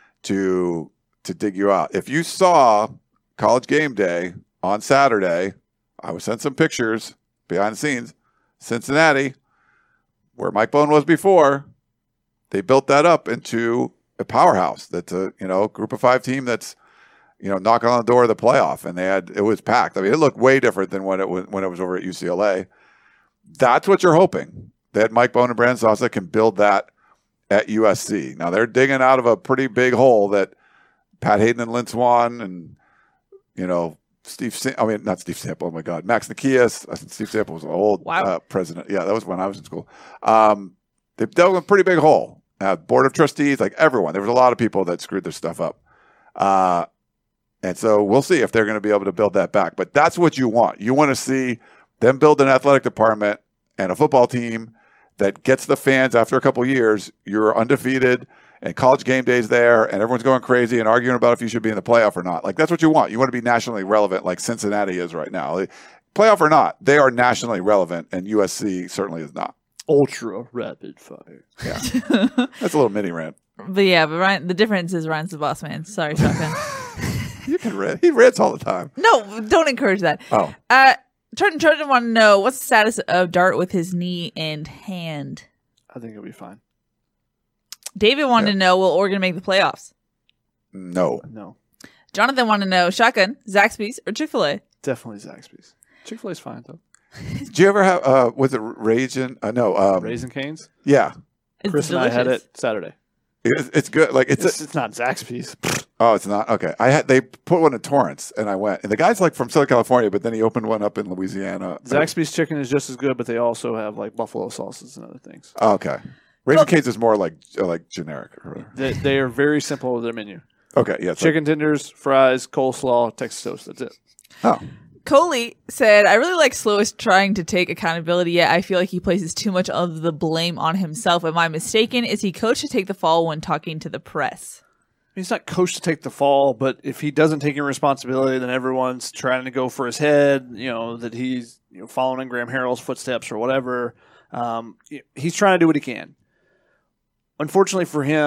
to to dig you out. If you saw College Game Day on Saturday, I was sent some pictures behind the scenes. Cincinnati, where Mike Bohn was before, they built that up into a powerhouse. That's a you know group of five team that's you know knocking on the door of the playoff, and they had it was packed. I mean, it looked way different than when it was when it was over at U C L A. That's what you're hoping that Mike Bohn and Brandon Sosa can build that at U S C. Now they're digging out of a pretty big hole that Pat Hayden and Lynn Swann and you know. Steve, Sam- I mean, not Steve Sample. Oh my God, Max Nikias. I think Steve Sample was an old wow. uh, president. Yeah, that was when I was in school. Um, they've dealt with a pretty big hole. Uh, board of trustees, like everyone. There was a lot of people that screwed their stuff up, uh, and so we'll see if they're going to be able to build that back. But that's what you want. You want to see them build an athletic department and a football team that gets the fans after a couple of years. You're undefeated. And College Game Day's there, and everyone's going crazy and arguing about if you should be in the playoff or not. Like, that's what you want. You want to be nationally relevant like Cincinnati is right now. Like, playoff or not, they are nationally relevant, and U S C certainly is not. Ultra rapid fire. Yeah. That's a little mini rant. But yeah, but Ryan, the difference is Ryan's the boss man. Sorry, Shotgun. You can rant. He rants all the time. No, don't encourage that. Oh. Uh, Trenton Trojan want to know, what's the status of Dart with his knee and hand? I think it'll be fine. David wanted Yeah. to know, will Oregon make the playoffs? No. No. Jonathan wanted to know, Shotgun, Zaxby's, or Chick-fil-A? Definitely Zaxby's. Chick-fil-A's fine, though. Did you ever have, uh, was it Raisin? Uh, no. Um, Raisin Canes? Yeah. It's Chris and I had delicious. it Saturday. It's, it's good. Like it's, It's, a, it's not Zaxby's. oh, it's not okay. I had they put one in Torrance, and I went. And the guy's like from Southern California, but then he opened one up in Louisiana. Zaxby's chicken is just as good, but they also have like buffalo sauces and other things. Oh, okay. Raisin Canes is more like uh, like generic. Or whatever. They, they are very simple with their menu. Okay, yeah. it's Chicken tenders, fries, coleslaw, Texas toast. That's it. Like, oh, Coley said, I really like Slovis trying to take accountability, yet I feel like he places too much of the blame on himself. Am I mistaken? Is he coached to take the fall when talking to the press? He's not coached to take the fall, but if he doesn't take any responsibility, then everyone's trying to go for his head, you know, that he's you know, following in Graham Harrell's footsteps or whatever. Um, he's trying to do what he can. Unfortunately for him,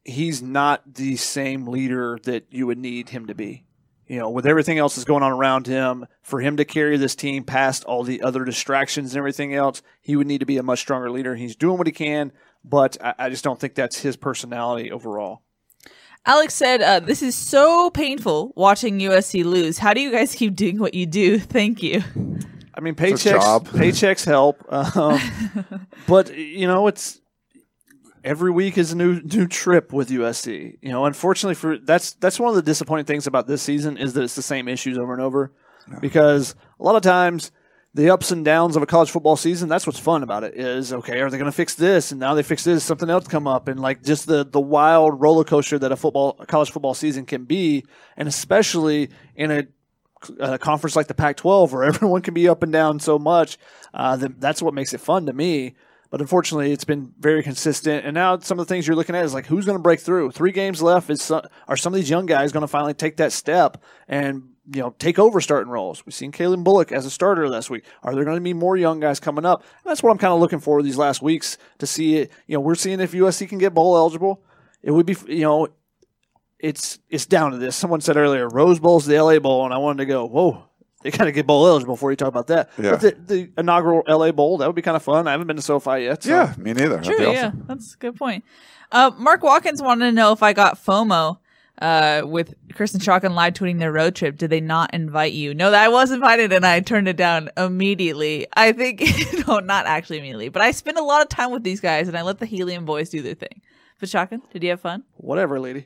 he's not the same leader that you would need him to be. You know, with everything else that's going on around him, for him to carry this team past all the other distractions and everything else, he would need to be a much stronger leader. He's doing what he can, but I, I just don't think that's his personality overall. Alex said, uh, this is so painful watching U S C lose. How do you guys keep doing what you do? Thank you. I mean, paychecks, paychecks help. Um, but, you know, it's every week is a new new trip with U S C. You know, unfortunately, for that's that's one of the disappointing things about this season is that it's the same issues over and over. No. Because a lot of times the ups and downs of a college football season, that's what's fun about it is, okay, are they going to fix this? And now they fix this, something else come up. And like just the, the wild roller coaster that a football a college football season can be, and especially in a, a conference like the Pac twelve where everyone can be up and down so much, uh, that, that's what makes it fun to me. But unfortunately, it's been very consistent. And now some of the things you're looking at is like, who's going to break through? Three games left. Is some, are some of these young guys going to finally take that step and, you know, take over starting roles? We've seen Kalen Bullock as a starter last week. Are there going to be more young guys coming up? And that's what I'm kind of looking for these last weeks to see it. You know, we're seeing if U S C can get bowl eligible. It would be, you know, it's it's down to this. Someone said earlier, Rose Bowl's the L A Bowl, and I wanted to go, whoa. They got to get bowl eligible before you talk about that. Yeah. But the, the inaugural L A Bowl, that would be kind of fun. I haven't been to SoFi yet. So. Yeah, me neither. True, That'd be yeah. awesome. That's a good point. Uh, Mark Watkins wanted to know if I got FOMO uh, with Chris and Shotgun live tweeting their road trip. Did they not invite you? No, I was invited and I turned it down immediately. I think, no, not actually immediately, but I spent a lot of time with these guys and I let the Helium boys do their thing. But Shotgun, did you have fun? Whatever, lady.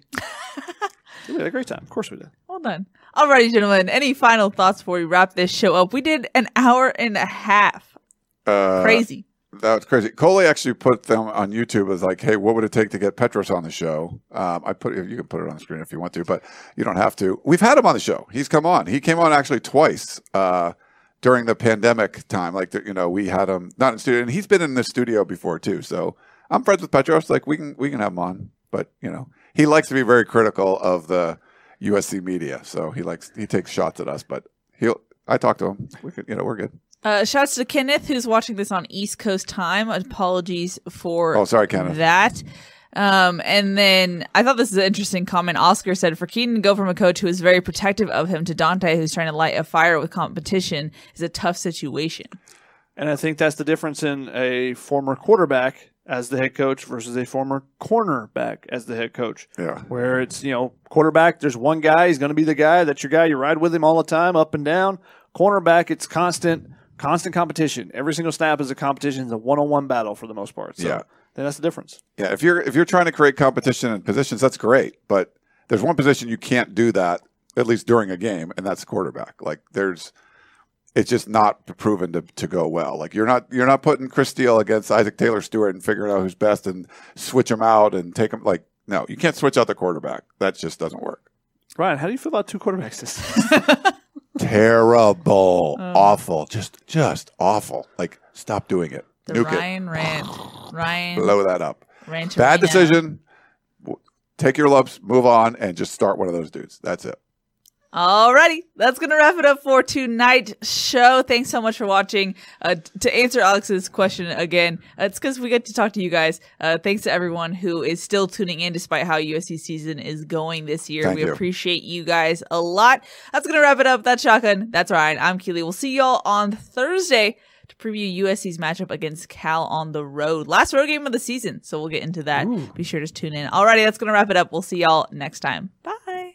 We had a great time. Of course we did. Well done. Alrighty, gentlemen. Any final thoughts before we wrap this show up? We did an hour and a half. Uh, crazy. That was crazy. Coley actually put them on YouTube as like, hey, what would it take to get Petros on the show? Um, I put you can put it on the screen if you want to, but you don't have to. We've had him on the show. He's come on. He came on actually twice uh, during the pandemic time. Like, the, you know, we had him not in studio, and he's been in the studio before too. So I'm friends with Petros. Like, we can we can have him on, but you know, he likes to be very critical of the U S C media, so he likes he takes shots at us. But he'll I talk to him. We could, you know, we're good. Uh, shouts to Kenneth, who's watching this on East Coast time. Apologies for oh, sorry, Kenneth. that. Um, and then I thought this is an interesting comment. Oscar said, for Keaton to go from a coach who is very protective of him to Dante, who's trying to light a fire with competition, is a tough situation. And I think that's the difference in a former quarterback as the head coach versus a former cornerback as the head coach. Yeah. Where it's, you know, quarterback, there's one guy, he's going to be the guy, that's your guy, you ride with him all the time, up and down. Cornerback, it's constant, constant competition. Every single snap is a competition, it's a one-on-one battle for the most part. So yeah. then that's the difference. Yeah, if you're if you're trying to create competition in positions, that's great. But there's one position you can't do that, at least during a game, and that's quarterback. Like there's it's just not proven to, to go well. Like you're not you're not putting Chris Steele against Isaac Taylor Stewart and figuring out who's best and switch them out and take them. Like no, you can't switch out the quarterback. That just doesn't work. Ryan, how do you feel about two quarterback systems? Terrible, Oh. awful, just just awful. Like stop doing it. The Nuke Ryan rant. Ryan. Blow that up. Rant Bad arena. decision. W- Take your lumps, move on, and just start one of those dudes. That's it. Alrighty, that's going to wrap it up for tonight's show. Thanks so much for watching. Uh, t- to answer Alex's question again, uh, it's because we get to talk to you guys. Uh, thanks to everyone who is still tuning in despite how U S C season is going this year. Thank we you. appreciate you guys a lot. That's going to wrap it up. That's Shotgun. That's Ryan. I'm Keely. We'll see y'all on Thursday to preview U S C's matchup against Cal on the road. Last road game of the season, so we'll get into that. Ooh. Be sure to tune in. Alrighty, that's going to wrap it up. We'll see y'all next time. Bye.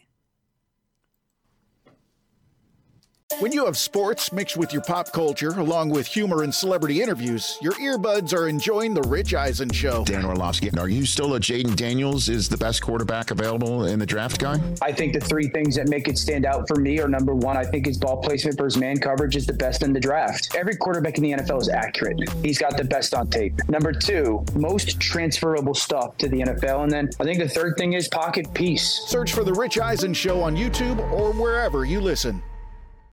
When you have sports mixed with your pop culture, along with humor and celebrity interviews, your earbuds are enjoying The Rich Eisen Show. Dan Orlovsky, are you still a Jaden Daniels is the best quarterback available in the draft guy? I think the three things that make it stand out for me are number one, I think his ball placement versus man coverage is the best in the draft. Every quarterback in the N F L is accurate. He's got the best on tape. Number two, most transferable stuff to the N F L. And then I think the third thing is pocket peace. Search for The Rich Eisen Show on YouTube or wherever you listen.